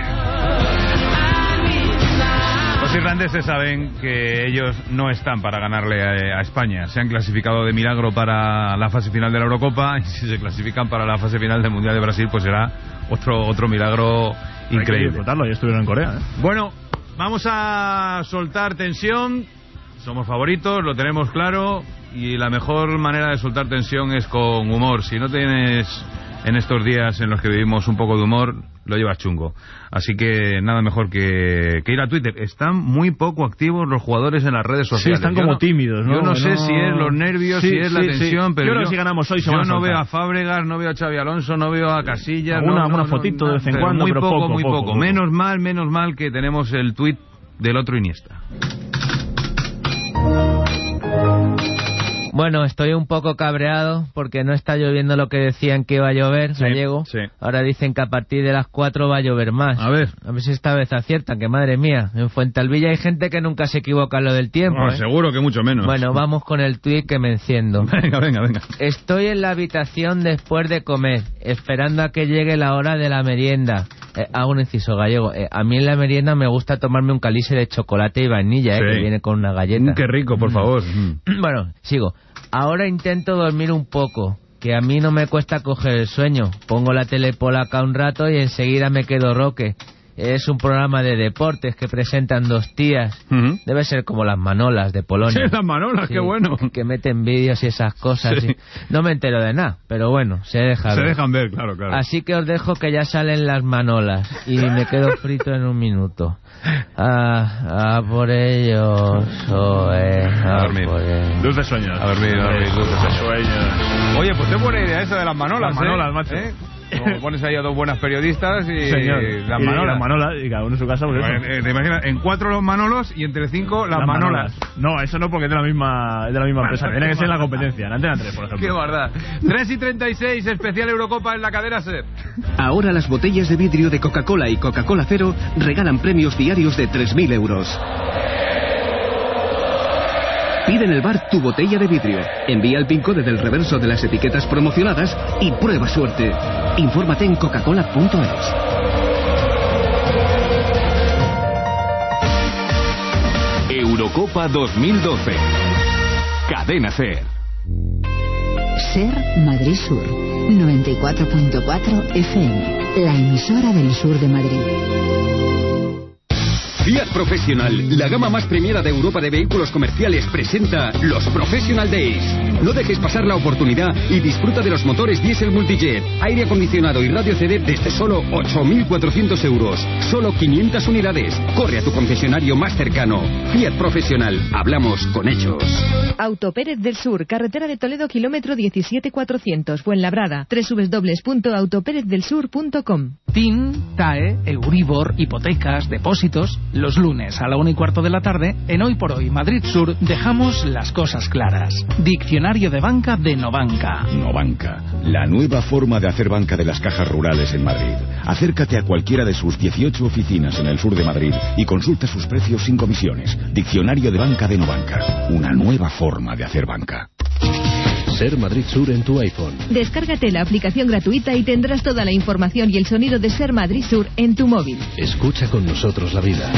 Los irlandeses saben que ellos no están para ganarle a, a España. Se han clasificado de milagro para la fase final de la Eurocopa y si se clasifican para la fase final del Mundial de Brasil, pues será otro otro milagro increíble. Hay que disfrutarlo, ya estuvieron en Corea, ¿eh? Bueno, vamos a soltar tensión. Somos favoritos, lo tenemos claro y la mejor manera de soltar tensión es con humor. Si no tienes en estos días en los que vivimos un poco de humor, lo llevas chungo. Así que nada mejor que, que ir a Twitter. Están muy poco activos los jugadores en las redes sociales. Sí, están yo como no, tímidos, ¿no? Yo no sé no... si es los nervios, sí, si es sí, la tensión, sí. pero yo creo yo, que si ganamos hoy se yo van a no soltar. veo a Fábregas, no veo a Xavi Alonso, no veo a Casillas. Alguna, no, alguna no, fotito no, de vez en pero cuando, muy pero poco, poco, muy poco, poco. poco. Menos mal, menos mal que tenemos el tuit del otro Iniesta. Bueno, estoy un poco cabreado porque no está lloviendo lo que decían que iba a llover, Sí, Gallego. sí. Ahora dicen que a partir de las cuatro va a llover más. A ver. A ver si esta vez aciertan, que madre mía. En Fuentalbilla hay gente que nunca se equivoca en lo del tiempo, Bueno, ¿eh? seguro que mucho menos. Bueno, vamos con el tuit que me enciendo. Venga, venga, venga. Estoy en la habitación después de comer, esperando a que llegue la hora de la merienda. Eh, hago un inciso, Gallego. Eh, a mí en la merienda me gusta tomarme un calice de chocolate y vainilla, eh, Sí. que viene con una galleta. Mm, qué rico, por favor. Mm. Bueno, sigo. Ahora intento dormir un poco, que a mí no me cuesta coger el sueño. Pongo la tele polaca un rato y enseguida me quedo roque. Es un programa de deportes que presentan dos tías. Ujú. Debe ser como las Manolas de Polonia. Sí, las Manolas, qué bueno. Que meten vídeos y esas cosas. Sí. y- No me entero de nada, pero bueno, se deja Se ver. dejan ver, claro, claro. Así que os dejo que ya salen las Manolas y me quedo frito en un minuto. Ah, a por ellos, oh, eh, a, A dormir. por ellos. Luz de sueños. A dormir, a dormir, luz de sueños. sueños. Oye, pues qué buena idea esa de las Manolas, Las Manolas, ¿eh? macho. ¿Eh? Como pones ahí a dos buenas periodistas y Señor. las Y- y Manolas. las Manolas, y cada uno en su casa, pues eso. Bueno, eh, te imaginas, en cuatro los Manolos y entre cinco las, Manolas. No, eso no, porque es de la misma, es de la misma empresa. Tiene que ser en la competencia, en Antena tres, por ejemplo. Qué verdad. tres y treinta y seis, especial Eurocopa en la cadena SER. Ahora las botellas de vidrio de Coca-Cola y Coca-Cola Cero regalan premios diarios de tres mil euros. Pide en el bar tu botella de vidrio. Envía el PIN code del reverso de las etiquetas promocionadas y prueba suerte. Infórmate en coca cola punto es. Eurocopa dos mil doce. Cadena SER. SER Madrid Sur, noventa y cuatro punto cuatro F M, la emisora del sur de Madrid. Fiat Professional, la gama más premiada de Europa de vehículos comerciales, presenta los Professional Days. No dejes pasar la oportunidad y disfruta de los motores diésel multijet, aire acondicionado y radio C D desde solo ocho mil cuatrocientos euros. Solo quinientas unidades. Corre a tu concesionario más cercano. Fiat Professional, hablamos con hechos. Auto Pérez del Sur, carretera de Toledo, kilómetro diecisiete cuatrocientos, Fuenlabrada, doble u doble u doble u punto autopérez del sur punto com. T I N, T A E, Euribor, hipotecas, depósitos. Los lunes a la una y cuarto de la tarde, en Hoy por Hoy Madrid Sur, dejamos las cosas claras. Diccionario de banca de Novanca. Novanca, la nueva forma de hacer banca de las cajas rurales en Madrid. Acércate a cualquiera de sus dieciocho oficinas en el sur de Madrid y consulta sus precios sin comisiones. Diccionario de banca de Novanca, una nueva forma de hacer banca. SER Madrid Sur en tu iPhone. Descárgate la aplicación gratuita y tendrás toda la información y el sonido de SER Madrid Sur en tu móvil. Escucha con nosotros la vida.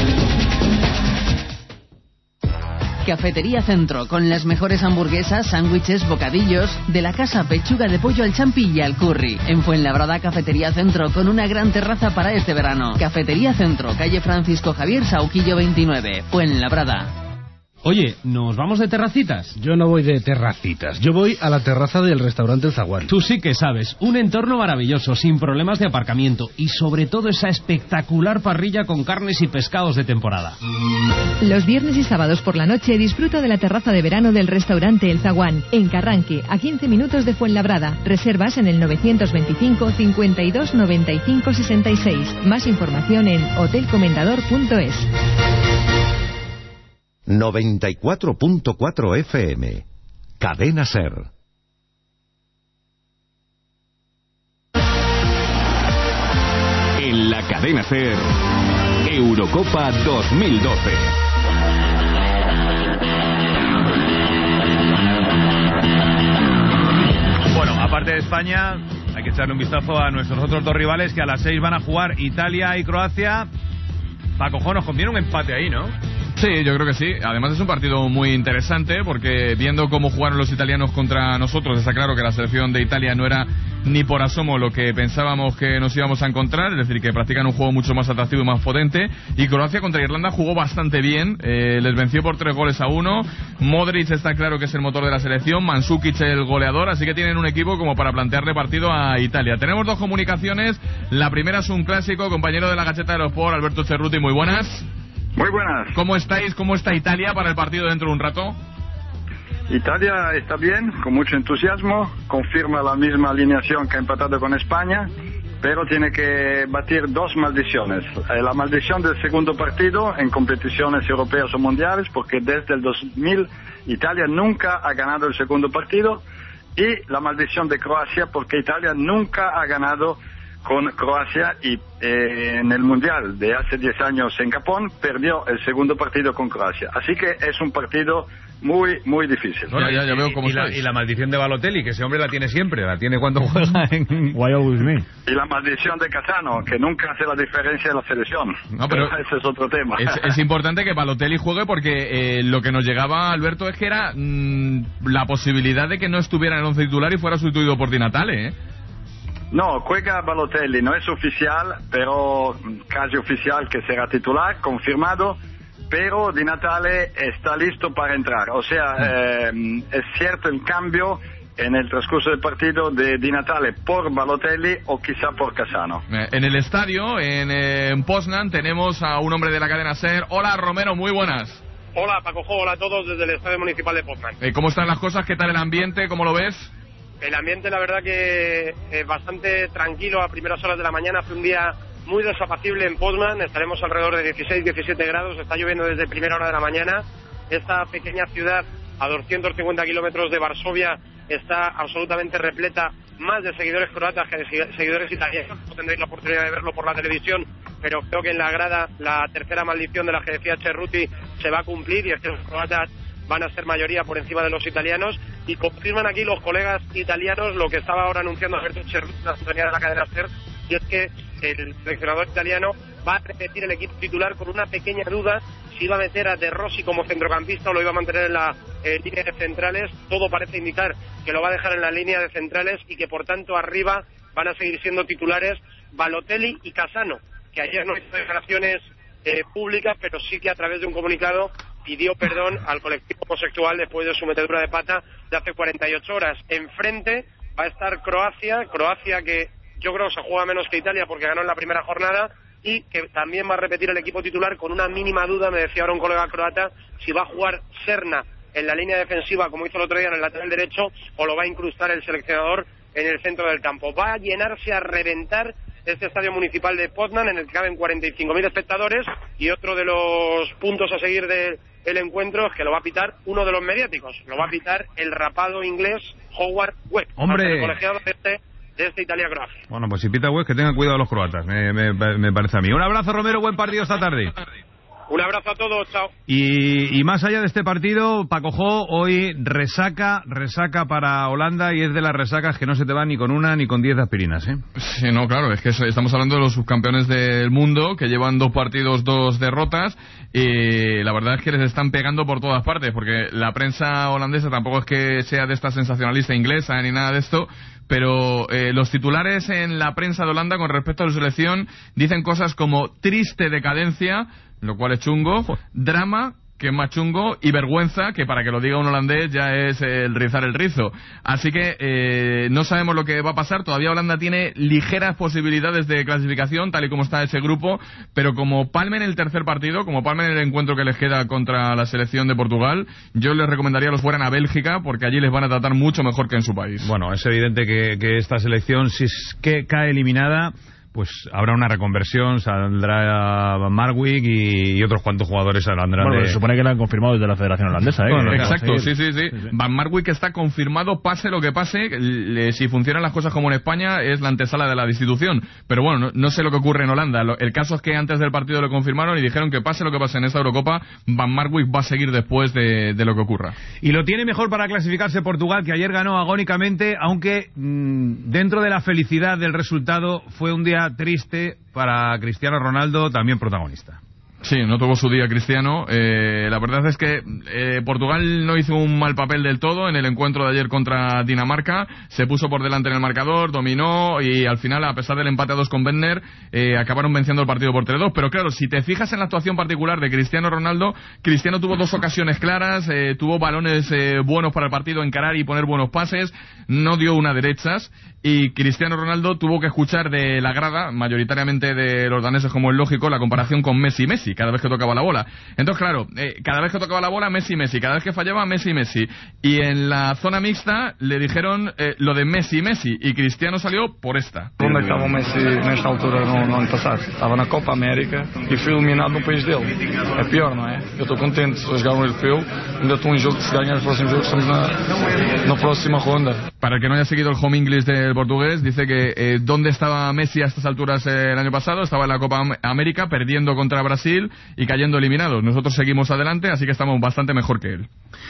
Cafetería Centro, con las mejores hamburguesas, sándwiches, bocadillos, de la casa pechuga de pollo al champi y al curry. En Fuenlabrada, Cafetería Centro, con una gran terraza para este verano. Cafetería Centro, calle Francisco Javier Sauquillo veintinueve, Fuenlabrada. Oye, ¿nos vamos de terracitas? Yo no voy de terracitas, yo voy a la terraza del restaurante El Zaguán. Tú sí que sabes, un entorno maravilloso, sin problemas de aparcamiento y sobre todo esa espectacular parrilla con carnes y pescados de temporada. Los viernes y sábados por la noche disfruta de la terraza de verano del restaurante El Zaguán, en Carranque, a quince minutos de Fuenlabrada. Reservas en el novecientos veinticinco, cincuenta y dos, noventa y cinco, sesenta y seis. Más información en hotel comendador punto es. noventa y cuatro punto cuatro F M. Cadena SER. En la cadena SER, Eurocopa dos mil doce. Bueno, aparte de España, hay que echarle un vistazo a nuestros otros dos rivales que a las seis van a jugar Italia y Croacia. Paco, nos conviene un empate ahí, ¿no? Sí, yo creo que sí. Además es un partido muy interesante porque viendo cómo jugaron los italianos contra nosotros, está claro que la selección de Italia no era ni por asomo lo que pensábamos que nos íbamos a encontrar, es decir, que practican un juego mucho más atractivo y más potente. Y Croacia contra Irlanda jugó bastante bien, eh, les venció por tres goles a uno. Modric está claro que es el motor de la selección, Mandzukic el goleador, así que tienen un equipo como para plantearle partido a Italia. Tenemos dos comunicaciones, la primera es un clásico, compañero de la Gacheta de los Sport, Alberto Cerruti, muy buenas. Muy buenas. ¿Cómo estáis? ¿Cómo está Italia para el partido dentro de un rato? Italia está bien, con mucho entusiasmo, confirma la misma alineación que ha empatado con España pero tiene que batir dos maldiciones. Eh, la maldición del segundo partido en competiciones europeas o mundiales, porque desde el dos mil Italia nunca ha ganado el segundo partido, y la maldición de Croacia, porque Italia nunca ha ganado con Croacia, y eh, en el Mundial de hace diez años en Japón perdió el segundo partido con Croacia. Así que es un partido muy, muy difícil. No, ya, ya veo cómo y, la, y la maldición de Balotelli, que ese hombre la tiene siempre, la tiene cuando juega en... Why always me? Y la maldición de Casano, que nunca hace la diferencia en la selección. No, pero, pero ese es otro tema. Es, es importante que Balotelli juegue, porque eh, lo que nos llegaba, Alberto, es que era mmm, la posibilidad de que no estuviera en el once titular y fuera sustituido por Di Natale, ¿eh? No, juega Balotelli, no es oficial, pero casi oficial que será titular, confirmado, pero Di Natale está listo para entrar. O sea, eh, es cierto el cambio en el transcurso del partido de Di Natale por Balotelli o quizá por Casano. Eh, en el estadio, en, eh, en Poznan, tenemos a un hombre de la cadena SER. Hola, Romero, muy buenas. Hola, Paco Jo, hola a todos desde el Estadio Municipal de Poznan. Eh, ¿Cómo están las cosas? ¿Qué tal el ambiente? ¿Cómo lo ves? El ambiente, la verdad que es bastante tranquilo a primeras horas de la mañana. Fue un día muy desapacible en Poznan, estaremos alrededor de dieciséis diecisiete grados, está lloviendo desde primera hora de la mañana. Esta pequeña ciudad a doscientos cincuenta kilómetros de Varsovia está absolutamente repleta, más de seguidores croatas que de seguidores italianos. No tendréis la oportunidad de verlo por la televisión, pero creo que en la grada la tercera maldición de la que decía Cerruti se va a cumplir, y es que los croatas van a ser mayoría por encima de los italianos, y confirman aquí los colegas italianos lo que estaba ahora anunciando Alberto Cerruti en la sintonía de la cadena SER, y es que el seleccionador italiano va a repetir el equipo titular con una pequeña duda si iba a meter a De Rossi como centrocampista o lo iba a mantener en la eh, línea de centrales. Todo parece indicar que lo va a dejar en la línea de centrales y que por tanto arriba van a seguir siendo titulares Balotelli y Casano, que ayer no hizo declaraciones eh, públicas, pero sí que a través de un comunicado pidió perdón al colectivo homosexual después de su metedura de pata de hace cuarenta y ocho horas. Enfrente va a estar Croacia, Croacia que yo creo que se juega menos que Italia porque ganó en la primera jornada, y que también va a repetir el equipo titular con una mínima duda, me decía ahora un colega croata, si va a jugar Serna en la línea defensiva como hizo el otro día en el lateral derecho, o lo va a incrustar el seleccionador en el centro del campo. Va a llenarse a reventar este estadio municipal de Poznan, en el que caben cuarenta y cinco mil espectadores, y otro de los puntos a seguir del el encuentro es que lo va a pitar uno de los mediáticos, lo va a pitar el rapado inglés Howard Webb, ¡hombre! El colegiado de este de esta Italia-Croacia. Bueno, pues si pita West, que tengan cuidado los croatas, me, me, me parece a mí. Un abrazo, Romero, buen partido esta tarde. Un abrazo a todos, chao. Y, y más allá de este partido, Paco Jo, hoy resaca, resaca para Holanda, y es de las resacas que no se te van ni con una ni con diez de aspirinas, ¿eh? Sí, no, claro, es que estamos hablando de los subcampeones del mundo, que llevan dos partidos, dos derrotas, y la verdad es que les están pegando por todas partes, porque la prensa holandesa tampoco es que sea de esta sensacionalista inglesa ni nada de esto, pero eh, los titulares en la prensa de Holanda con respecto a su selección dicen cosas como triste decadencia, lo cual es chungo, drama, que es más chungo, y vergüenza, que para que lo diga un holandés ya es el rizar el rizo. Así que eh, no sabemos lo que va a pasar. Todavía Holanda tiene ligeras posibilidades de clasificación, tal y como está ese grupo, pero como palmen el tercer partido, como palmen el encuentro que les queda contra la selección de Portugal, yo les recomendaría que los fueran a Bélgica, porque allí les van a tratar mucho mejor que en su país. Bueno, es evidente que, que esta selección, si es que cae eliminada, pues habrá una reconversión, saldrá Marwijk y, y otros cuantos jugadores saldrán. Bueno, de... se supone que la han confirmado desde la Federación Holandesa, ¿eh? Bueno, exacto, sí, sí, sí, sí. Van Marwijk está confirmado, pase lo que pase, le, si funcionan las cosas como en España, es la antesala de la destitución. Pero bueno, no, no sé lo que ocurre en Holanda. Lo, el caso es que antes del partido lo confirmaron y dijeron que pase lo que pase en esta Eurocopa, Van Marwijk va a seguir después de, de lo que ocurra. Y lo tiene mejor para clasificarse Portugal, que ayer ganó agónicamente, aunque mmm, dentro de la felicidad del resultado fue un día triste para Cristiano Ronaldo, también protagonista. Sí, no tuvo su día Cristiano. Eh, la verdad es que eh, Portugal no hizo un mal papel del todo en el encuentro de ayer contra Dinamarca. Se puso por delante en el marcador, dominó y al final, a pesar del empate a dos con Bendner, eh, acabaron venciendo el partido por tres dos. Pero claro, si te fijas en la actuación particular de Cristiano Ronaldo, Cristiano tuvo dos ocasiones claras, eh, tuvo balones eh, buenos para el partido, encarar y poner buenos pases, no dio una derechas, y Cristiano Ronaldo tuvo que escuchar de la grada, mayoritariamente de los daneses como es lógico, la comparación con Messi Messi. Messi, cada vez que tocaba la bola. Entonces, claro, eh, cada vez que tocaba la bola, Messi, Messi, cada vez que fallaba, Messi, Messi. Y en la zona mixta le dijeron eh, lo de Messi, Messi, y Cristiano salió por esta. Onde é que estava o Messi nesta altura no, no ano passado? Estava na Copa América e foi eliminado no país dele. É pior, não é? Eu estou contente de jogar um europeu, ainda estou em jogo de se ganhar os próximos jogos, estamos na, na próxima ronda. Para el que no haya seguido el home English del portugués, dice que eh, ¿dónde estaba Messi a estas alturas eh, el año pasado? Estaba en la Copa América perdiendo contra Brasil y cayendo eliminados. Nosotros seguimos adelante, así que estamos bastante mejor que él.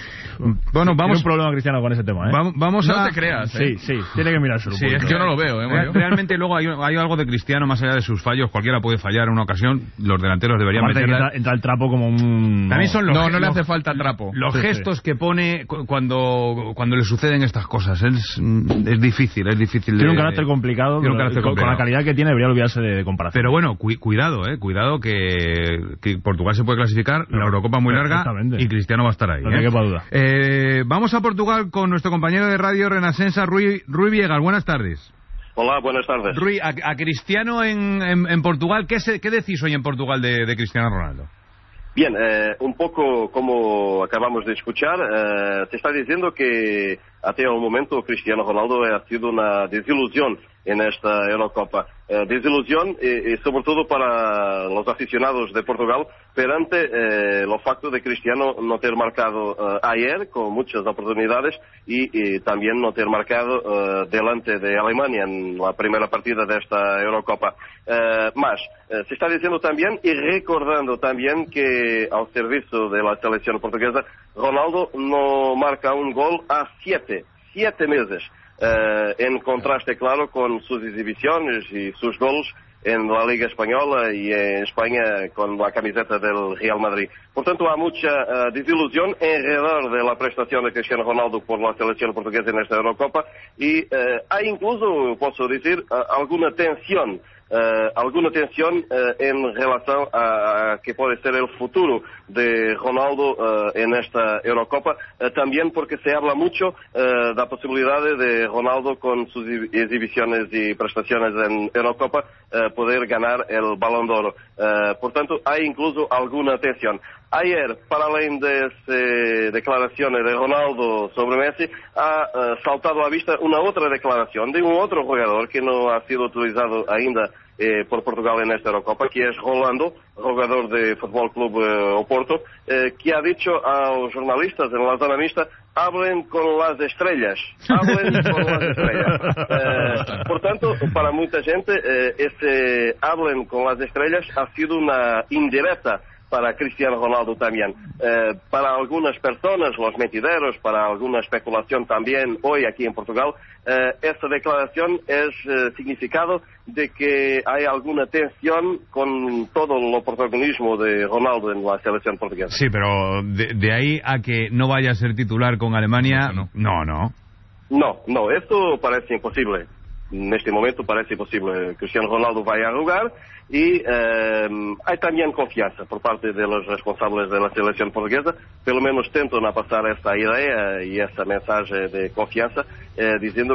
Bueno, vamos. Tiene un problema Cristiano con ese tema, ¿eh? Vamos, vamos no a... te creas, Sí, ¿eh? sí, tiene que mirárselo. Sí, es que yo no lo veo, ¿eh, Mario? Realmente luego hay, hay algo de Cristiano más allá de sus fallos. Cualquiera puede fallar en una ocasión. Los delanteros deberían Aparte meterla. entra, entra el trapo como un... También son los no, ge- no le los- hace falta trapo. Los Sí, gestos sí. que pone cu- cuando cuando le suceden estas cosas. Es, es difícil, es difícil. Tiene de- un carácter complicado, Tiene un pero carácter con, con complicado. la calidad que tiene debería olvidarse de, de comparación. Pero bueno, cu- cuidado, eh, cuidado que, que Portugal se puede clasificar, la Eurocopa muy larga Exactamente. y Cristiano va a estar ahí. No te eh. quepa duda. Eh, vamos a Portugal con nuestro compañero de radio Renascença, Rui, Rui Viegas. Buenas tardes. Hola, buenas tardes. Rui, a, a Cristiano en, en, en Portugal, ¿qué, se, ¿qué decís hoy en Portugal de, de Cristiano Ronaldo? Bien, eh, un poco como acabamos de escuchar, eh, se está diciendo que hasta el momento Cristiano Ronaldo ha sido una desilusión en esta Eurocopa. Eh, desilusión y, y sobre todo para los aficionados de Portugal perante eh, el facto de Cristiano no ter marcado eh, ayer con muchas oportunidades y, y también no ter marcado eh, delante de Alemania en la primera partida de esta Eurocopa. Eh, más, eh, se está diciendo también y recordando también que al servicio de la selección portuguesa Ronaldo no marca un gol a siete, siete meses. Uh, en contraste, claro, con sus exhibiciones y sus goles en la Liga Española y en España con la camiseta del Real Madrid. Por tanto, hay mucha uh, desilusión alrededor de la prestación de Cristiano Ronaldo por la selección portuguesa en esta Eurocopa y uh, hay incluso, puedo decir, uh, alguna tensión. Uh, alguna tensión uh, en relación a, a que puede ser el futuro de Ronaldo uh, en esta Eurocopa, uh, también porque se habla mucho uh, de la posibilidad de Ronaldo con sus exhibiciones y prestaciones en Eurocopa uh, poder ganar el Balón de Oro. Uh, por tanto, hay incluso alguna tensión. Ayer, para além de esa declaración de Ronaldo sobre Messi, ha uh, saltado a vista una otra declaración de un otro jugador que no ha sido utilizado ainda eh, por Portugal en esta Eurocopa, que es Rolando, jugador de Fútbol Club eh, Oporto, eh, que ha dicho a los jornalistas en la zona mixta: hablen con las estrellas, hablen con las estrellas. Eh, por tanto, para mucha gente, eh, ese hablen con las estrellas ha sido una indirecta para Cristiano Ronaldo también. Eh, para algunas personas, los mentideros, para alguna especulación también hoy aquí en Portugal, eh, esta declaración es eh, significado de que hay alguna tensión con todo el protagonismo de Ronaldo en la selección portuguesa. Sí, pero de, de ahí a que no vaya a ser titular con Alemania, no, no. No, no, no, esto parece imposible. En este momento parece imposible. Cristiano Ronaldo va a jugar y eh, hay también confianza por parte de los responsables de la selección portuguesa. Pelo menos tentan a pasar esta idea y esta mensaje de confianza, eh, diciendo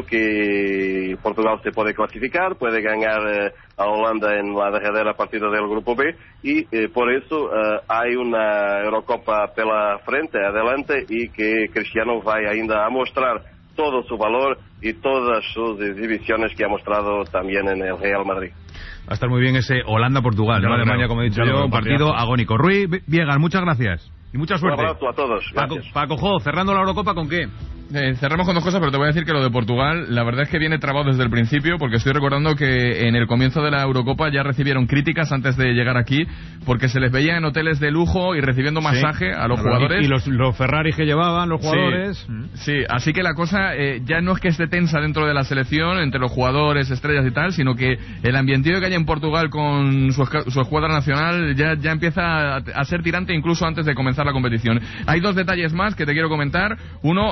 que Portugal se puede clasificar, puede ganar eh, a Holanda en la derredera partida del Grupo B y eh, por eso eh, hay una Eurocopa pela frente, adelante, y que Cristiano va ainda a mostrar todo su valor y todas sus exhibiciones que ha mostrado también en el Real Madrid. Va a estar muy bien ese Holanda-Portugal, no Alemania, como he dicho yo, un partido agónico. Rui Viegas, muchas gracias y mucha suerte. Un abrazo a todos. Paco, Paco Jo, cerrando la Eurocopa, ¿con qué? Eh, cerramos con dos cosas, pero te voy a decir que lo de Portugal, la verdad es que viene trabado desde el principio, porque estoy recordando que en el comienzo de la Eurocopa ya recibieron críticas antes de llegar aquí, porque se les veía en hoteles de lujo y recibiendo masaje sí, a los jugadores. Y, y los, los Ferraris que llevaban los jugadores. Sí, sí, así que la cosa eh, ya no es que esté tensa dentro de la selección, entre los jugadores, estrellas y tal, sino que el ambientillo que hay en Portugal con su, su escuadra nacional ya, ya empieza a, a ser tirante incluso antes de comenzar la competición. Hay dos detalles más que te quiero comentar. Uno, eh,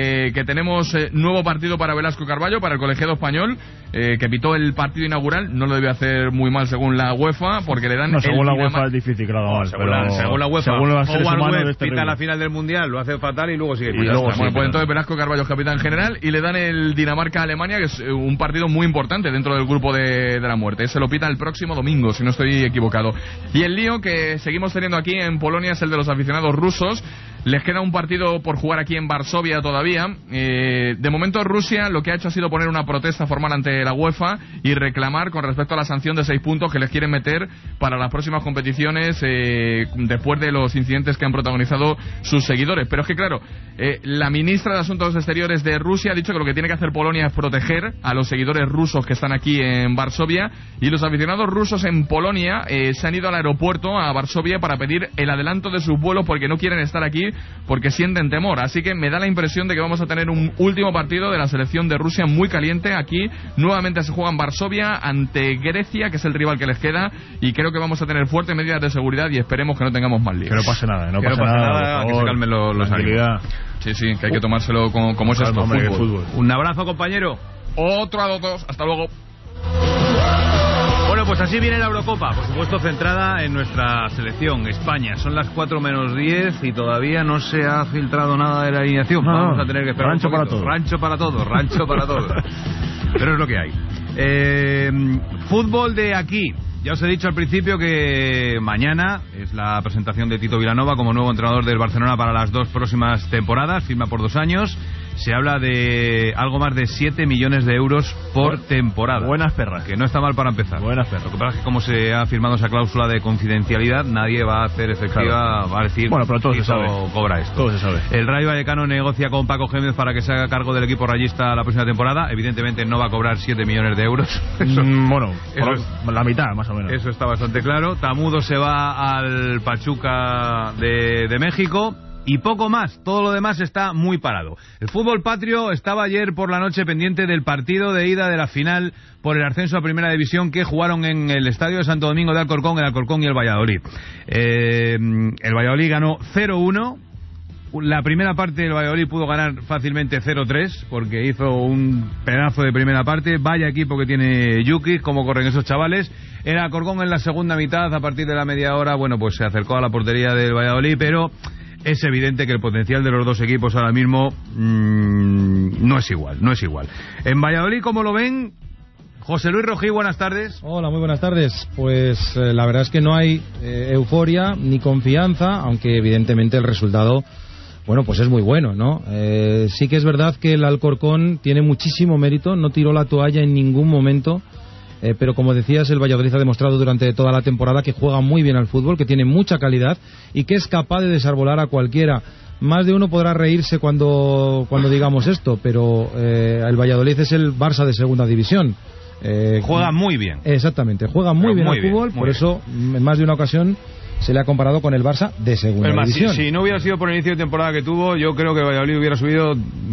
eh, que tenemos eh, nuevo partido para Velasco Carballo, para el colegiado español, eh, que pitó el partido inaugural. No lo debió hacer muy mal según la UEFA, porque le dan... No, según la Dinamar... UEFA es difícil que lo haga mal. Según, pero... la, según la UEFA, según los seres Howard humanos Webb es pita terrible. la final del Mundial, lo hace fatal y luego sigue. Y pues luego ya está. sí, bueno, pues entonces Velasco Carballo es capitán general y le dan el Dinamarca-Alemania, que es un partido muy importante dentro del grupo de, de la muerte. Se lo pita el próximo domingo, si no estoy equivocado. Y el lío que seguimos teniendo aquí en Polonia es el de los aficionados rusos. Les queda un partido por jugar aquí en Varsovia todavía. Eh, de momento Rusia lo que ha hecho ha sido poner una protesta formal ante la UEFA y reclamar con respecto a la sanción de seis puntos que les quieren meter para las próximas competiciones eh, después de los incidentes que han protagonizado sus seguidores. Pero es que claro, eh, la ministra de Asuntos Exteriores de Rusia ha dicho que lo que tiene que hacer Polonia es proteger a los seguidores rusos que están aquí en Varsovia, y los aficionados rusos en Polonia eh, se han ido al aeropuerto a Varsovia para pedir el adelanto de sus vuelos porque no quieren estar aquí porque sienten temor. Así que me da la impresión de que vamos a tener un último partido de la selección de Rusia muy caliente aquí. Nuevamente se juega en Varsovia ante Grecia, que es el rival que les queda, y creo que vamos a tener fuertes medidas de seguridad y esperemos que no tengamos más líos. Que no pase nada, no que pase no pase nada, nada, por que favor, se calmen los, los ánimos. Sí, sí, que hay que tomárselo como, como es esto, hombre, fútbol. fútbol. Un abrazo, compañero. Otro a dos, hasta luego. Bueno, pues así viene la Eurocopa, por supuesto centrada en nuestra selección, España. Son las cuatro menos diez y todavía no se ha filtrado nada de la alineación. No, Vamos a tener que esperar rancho un para poquito. todos. Rancho para todos, rancho para todos. Pero es lo que hay. Eh, fútbol de aquí. Ya os he dicho al principio que mañana es la presentación de Tito Vilanova como nuevo entrenador del Barcelona para las dos próximas temporadas, firma por dos años. Se habla de algo más de siete millones de euros por temporada. Buenas perras. Que no está mal para empezar. Buenas perras. Lo que pasa es que como se ha firmado esa cláusula de confidencialidad, nadie va a hacer efectiva, Claro. va a decir, Bueno, pero todo se Tito sabe. cobra esto. Todo se sabe. El Rayo Vallecano negocia con Paco Gémez para que se haga cargo del equipo rayista la próxima temporada. Evidentemente no va a cobrar siete millones de euros. Eso, Mm, bueno, eso por es- la mitad más o menos. eso está bastante claro. Tamudo se va al Pachuca de, de México y poco más. Todo lo demás está muy parado. El fútbol patrio estaba ayer por la noche pendiente del partido de ida de la final por el ascenso a Primera División que jugaron en el Estadio de Santo Domingo de Alcorcón, el Alcorcón y el Valladolid. Eh, el Valladolid ganó cero uno. La primera parte del Valladolid pudo ganar fácilmente cero tres porque hizo un pedazo de primera parte. Vaya equipo que tiene Yuki, cómo corren esos chavales. El Alcorcón en la segunda mitad, a partir de la media hora, bueno, pues se acercó a la portería del Valladolid, pero es evidente que el potencial de los dos equipos ahora mismo mmm, no es igual, no es igual. En Valladolid, ¿cómo lo ven? José Luis Rojí, buenas tardes. Hola, muy buenas tardes. Pues eh, la verdad es que no hay eh, euforia ni confianza, aunque evidentemente el resultado, bueno, pues es muy bueno, ¿no? Eh, sí que es verdad que el Alcorcón tiene muchísimo mérito, no tiró la toalla en ningún momento, eh, pero como decías, el Valladolid ha demostrado durante toda la temporada que juega muy bien al fútbol, que tiene mucha calidad y que es capaz de desarbolar a cualquiera. Más de uno podrá reírse cuando, cuando digamos esto, pero eh, el Valladolid es el Barça de segunda división. Eh, Juega muy bien. Exactamente, juega muy Pero bien muy al bien, fútbol, muy por bien. eso en más de una ocasión se le ha comparado con el Barça de segunda Es más, si, división. si no hubiera sido por el inicio de temporada que tuvo, yo creo que Valladolid hubiera subido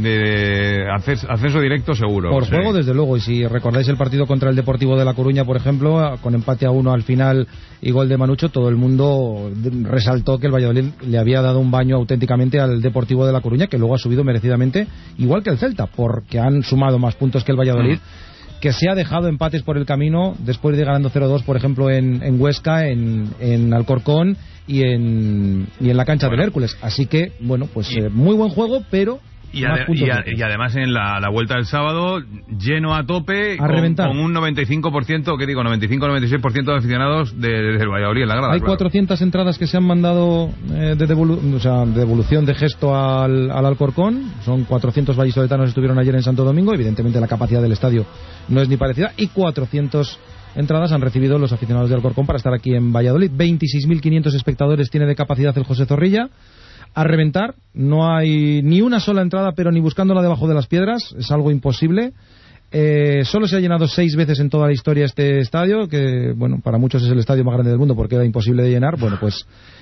de ascenso, ascenso directo seguro. Por Sí. juego, desde luego, y si recordáis el partido contra el Deportivo de La Coruña, por ejemplo, con empate a uno al final y gol de Manucho, todo el mundo resaltó que el Valladolid le había dado un baño auténticamente al Deportivo de La Coruña, que luego ha subido merecidamente, igual que el Celta, porque han sumado más puntos que el Valladolid, que se ha dejado empates por el camino después de ir ganando cero dos, por ejemplo, en, en Huesca, en, en Alcorcón y en, y en la cancha del Hércules. Así que, bueno, pues eh, muy buen juego, pero Y, más ade- puntos y a- menos. y además en la, la vuelta del sábado, lleno a tope, A con, reventar. con un noventa y cinco por ciento, ¿qué digo? noventa y cinco noventa y seis por ciento de aficionados de- del Valladolid en la grada. Hay claro. cuatrocientas entradas que se han mandado eh, de, devolu- o sea, de devolución de gesto al, al Alcorcón. Son cuatrocientos vallisoletanos estuvieron ayer en Santo Domingo. Evidentemente la capacidad del estadio no es ni parecida. Y cuatrocientas entradas han recibido los aficionados de Alcorcón para estar aquí en Valladolid. veintiséis mil quinientos espectadores tiene de capacidad el José Zorrilla. A reventar, no hay ni una sola entrada, pero ni buscándola debajo de las piedras. Es algo imposible. Eh, solo se ha llenado seis veces en toda la historia este estadio, que bueno, para muchos es el estadio más grande del mundo porque era imposible de llenar. Bueno, pues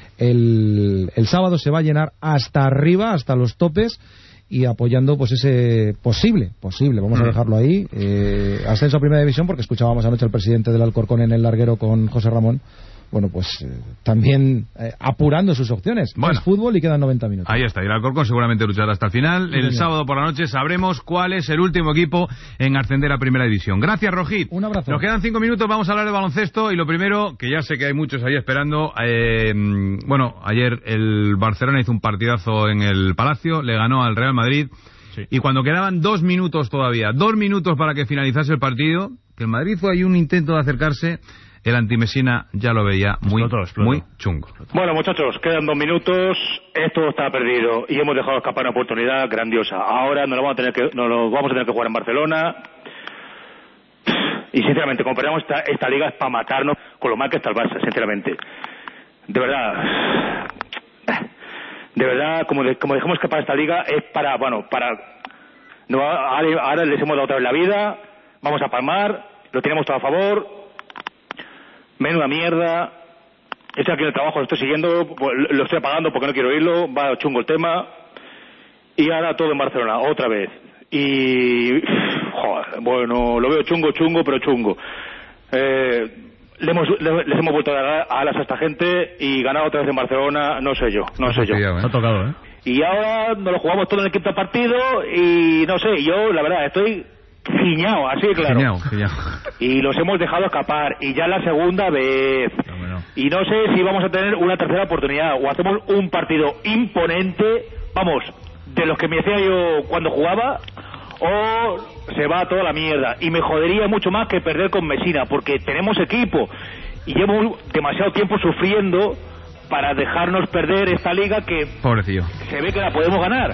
el, el sábado se va a llenar hasta arriba, hasta los topes, y apoyando pues ese posible, posible, vamos a dejarlo ahí, eh, ascenso a Primera División, porque escuchábamos anoche al presidente del Alcorcón en el larguero con José Ramón, bueno, pues eh, también eh, apurando sus opciones. Bueno, es fútbol y quedan noventa minutos. Ahí está, y el Alcorcón seguramente luchará hasta el final. Sí, el señor. sábado por la noche sabremos cuál es el último equipo en ascender a Primera División. Gracias, Rojit. Un abrazo. Nos quedan cinco minutos, vamos a hablar de baloncesto, y lo primero, que ya sé que hay muchos ahí esperando, eh, bueno, ayer el Barcelona hizo un partidazo en el Palacio, le ganó al Real Madrid, sí. Y cuando quedaban dos minutos todavía, dos minutos para que finalizase el partido, que el Madrid fue ahí un intento de acercarse, el antimesina ya lo veía muy, explotó, explotó. muy chungo. Bueno, muchachos, quedan dos minutos, esto está perdido y hemos dejado escapar una oportunidad grandiosa. Ahora nos lo vamos a tener que, nos lo vamos a tener que jugar en Barcelona. Y sinceramente, como perdamos esta, esta liga es para matarnos con lo mal que está el Barça, sinceramente. De verdad, de verdad, como, de, como dejamos escapar esta liga es para, bueno, para... No, ahora, ahora les hemos dado otra vez la vida, vamos a palmar, lo tenemos todo a favor. Menuda mierda. Estoy aquí en el trabajo, lo estoy siguiendo, lo estoy apagando porque no quiero oírlo, va chungo el tema. Y ahora todo en Barcelona, otra vez. Y... Joder, bueno, lo veo chungo, chungo, pero chungo. Eh, le hemos, le, les hemos vuelto a dar alas a esta gente y ganado otra vez en Barcelona, no sé yo, no sé yo. Ha tocado, ¿eh? Y ahora nos lo jugamos todo en el quinto partido y no sé, yo la verdad estoy... Ciñao, así claro. Ciñao, ciñao. Y los hemos dejado escapar. Y ya la segunda vez. No, no. Y no sé si vamos a tener una tercera oportunidad. O hacemos un partido imponente. Vamos, de los que me decía yo cuando jugaba. O se va toda la mierda. Y me jodería mucho más que perder con Mesina. Porque tenemos equipo. Y llevo demasiado tiempo sufriendo para dejarnos perder esta liga que... Pobrecillo. Se ve que la podemos ganar.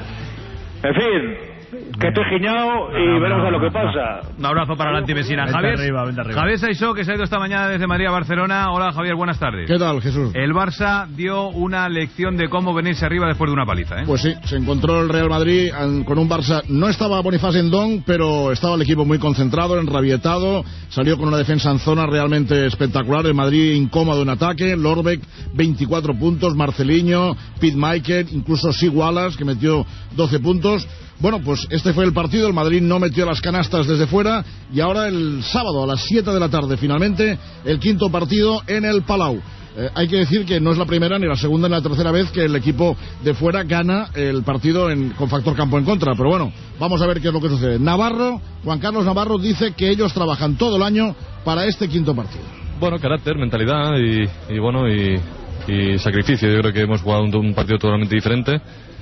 En fin... Que estoy giñado y no, veremos no, a lo que pasa. Un abrazo para la antimesina. Vente Javier, arriba, vente arriba. Javier Saisó, que se ha ido esta mañana desde Madrid a Barcelona. Hola, Javier, buenas tardes. ¿Qué tal, Jesús? El Barça dio una lección de cómo venirse arriba después de una paliza, ¿eh? Pues sí, se encontró el Real Madrid con un Barça. No estaba Bonifaz en don, pero estaba el equipo muy concentrado, enrabietado. Salió con una defensa en zona realmente espectacular. El Madrid incómodo en ataque. Lorbeck, veinticuatro puntos. Marceliño, Pete Michael, incluso Sig Wallace, que metió doce puntos. Bueno, pues este fue el partido, el Madrid no metió las canastas desde fuera y ahora el sábado a las siete de la tarde finalmente el quinto partido en el Palau. Eh, hay que decir que no es la primera ni la segunda ni la tercera vez que el equipo de fuera gana el partido en, con factor campo en contra, pero bueno, vamos a ver qué es lo que sucede. Navarro, Juan Carlos Navarro dice que ellos trabajan todo el año para este quinto partido. Bueno, carácter, mentalidad y, y bueno, y, y sacrificio. Yo creo que hemos jugado un, un partido totalmente diferente.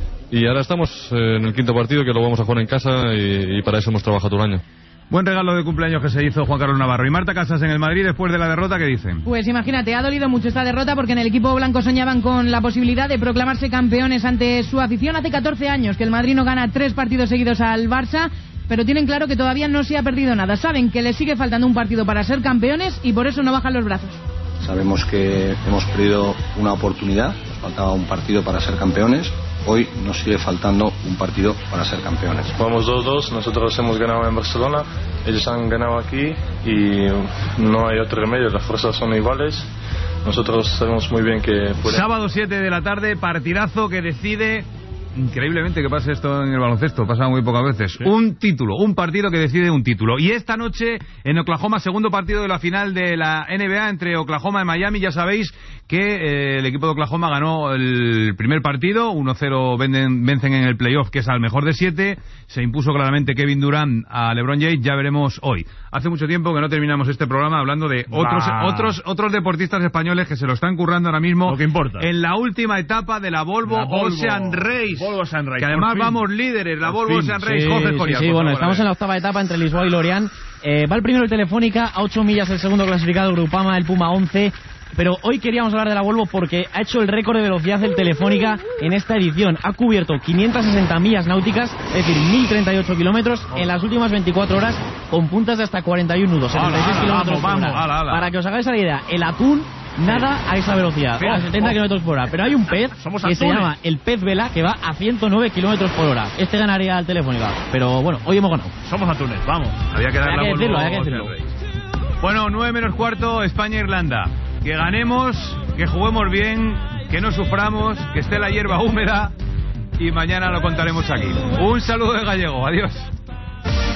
Y ahora estamos en el quinto partido que lo vamos a jugar en casa y, y para eso hemos trabajado todo el año. Buen regalo de cumpleaños que se hizo Juan Carlos Navarro. ¿Y Marta Casas en el Madrid después de la derrota qué dicen? Pues imagínate, ha dolido mucho esta derrota porque en el equipo blanco soñaban con la posibilidad de proclamarse campeones ante su afición. Hace catorce años que el Madrid no gana tres partidos seguidos al Barça, pero tienen claro que todavía no se ha perdido nada. Saben que les sigue faltando un partido para ser campeones y por eso no bajan los brazos. Sabemos que hemos perdido una oportunidad, nos faltaba un partido para ser campeones. Hoy nos sigue faltando un partido para ser campeones. Vamos dos dos, nosotros hemos ganado en Barcelona, ellos han ganado aquí y no hay otro remedio, las fuerzas son iguales. Nosotros sabemos muy bien que... Puede... Sábado siete de la tarde, partidazo que decide... Increíblemente que pase esto en el baloncesto, pasa muy pocas veces. ¿Sí? Un título, un partido que decide un título. Y esta noche en Oklahoma, segundo partido de la final de la N B A entre Oklahoma y Miami. Ya sabéis que eh, el equipo de Oklahoma ganó el primer partido, uno cero vencen, vencen en el playoff, que es al mejor de siete. Se impuso claramente Kevin Durant a LeBron James, ya veremos hoy. Hace mucho tiempo que no terminamos este programa hablando de otros bah. otros otros deportistas españoles que se lo están currando ahora mismo. Lo que importa. En la última etapa de la Volvo, la Volvo Ocean Race. Volvo Ocean Race. Que además vamos líderes, la Volvo Ocean Race. Sí, Jorge sí, Coria, sí, bueno, favor, estamos en la octava etapa entre Lisboa y Lorient. Eh, va el primero el Telefónica, a ocho millas el segundo clasificado Grupama, el Puma once. Pero hoy queríamos hablar de la Volvo porque ha hecho el récord de velocidad del Telefónica en esta edición. Ha cubierto quinientas sesenta millas náuticas, es decir, mil treinta y ocho kilómetros en las últimas veinticuatro horas, con puntas de hasta cuarenta y un nudos, setenta y seis kilómetros por hora. Ala, ala. Para que os hagáis la idea, el atún nada a esa velocidad, a setenta kilómetros por hora. Pero hay un pez Somos que atunes. se llama el pez vela, que va a ciento nueve kilómetros por hora. Este ganaría al Telefónica, pero bueno, hoy hemos ganado. Somos atunes, vamos. Había que dar la que Volvo decirlo, había que Ocean decirlo. Race. Bueno, nueve menos cuarto, España-Irlanda. Que ganemos, que juguemos bien, que no suframos, que esté la hierba húmeda y mañana lo contaremos aquí. Un saludo de Gallego, adiós.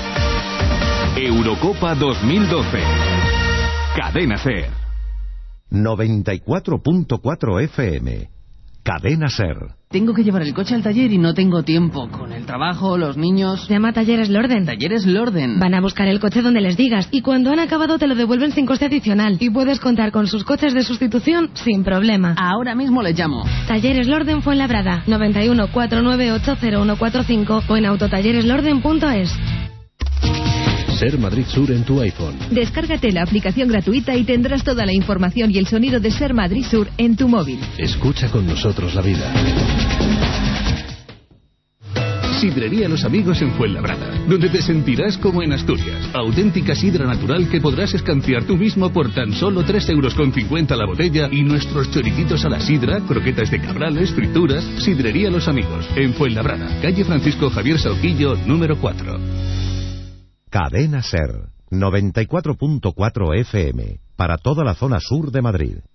Eurocopa dos mil doce. Cadena Ser. noventa y cuatro punto cuatro F M. Cadena Ser. Tengo que llevar el coche al taller y no tengo tiempo. Con el trabajo, los niños... Llama a Talleres Lorden. Talleres Lorden. Van a buscar el coche donde les digas y cuando han acabado te lo devuelven sin coste adicional. Y puedes contar con sus coches de sustitución sin problema. Ahora mismo les llamo. Talleres Lorden Fuenlabrada. noventa y uno, cuatrocientos noventa y ocho, cero uno cuarenta y cinco o en autotallereslorden punto es. Ser Madrid Sur en tu iPhone. Descárgate la aplicación gratuita y tendrás toda la información y el sonido de Ser Madrid Sur en tu móvil. Escucha con nosotros la vida. Sidrería Los Amigos en Fuenlabrada, donde te sentirás como en Asturias. Auténtica sidra natural que podrás escanciar tú mismo por tan solo tres euros con cincuenta la botella y nuestros choricitos a la sidra, croquetas de cabrales, frituras. Sidrería Los Amigos en Fuenlabrada, calle Francisco Javier Sauquillo, número cuatro. Cadena Ser, noventa y cuatro punto cuatro F M, para toda la zona sur de Madrid.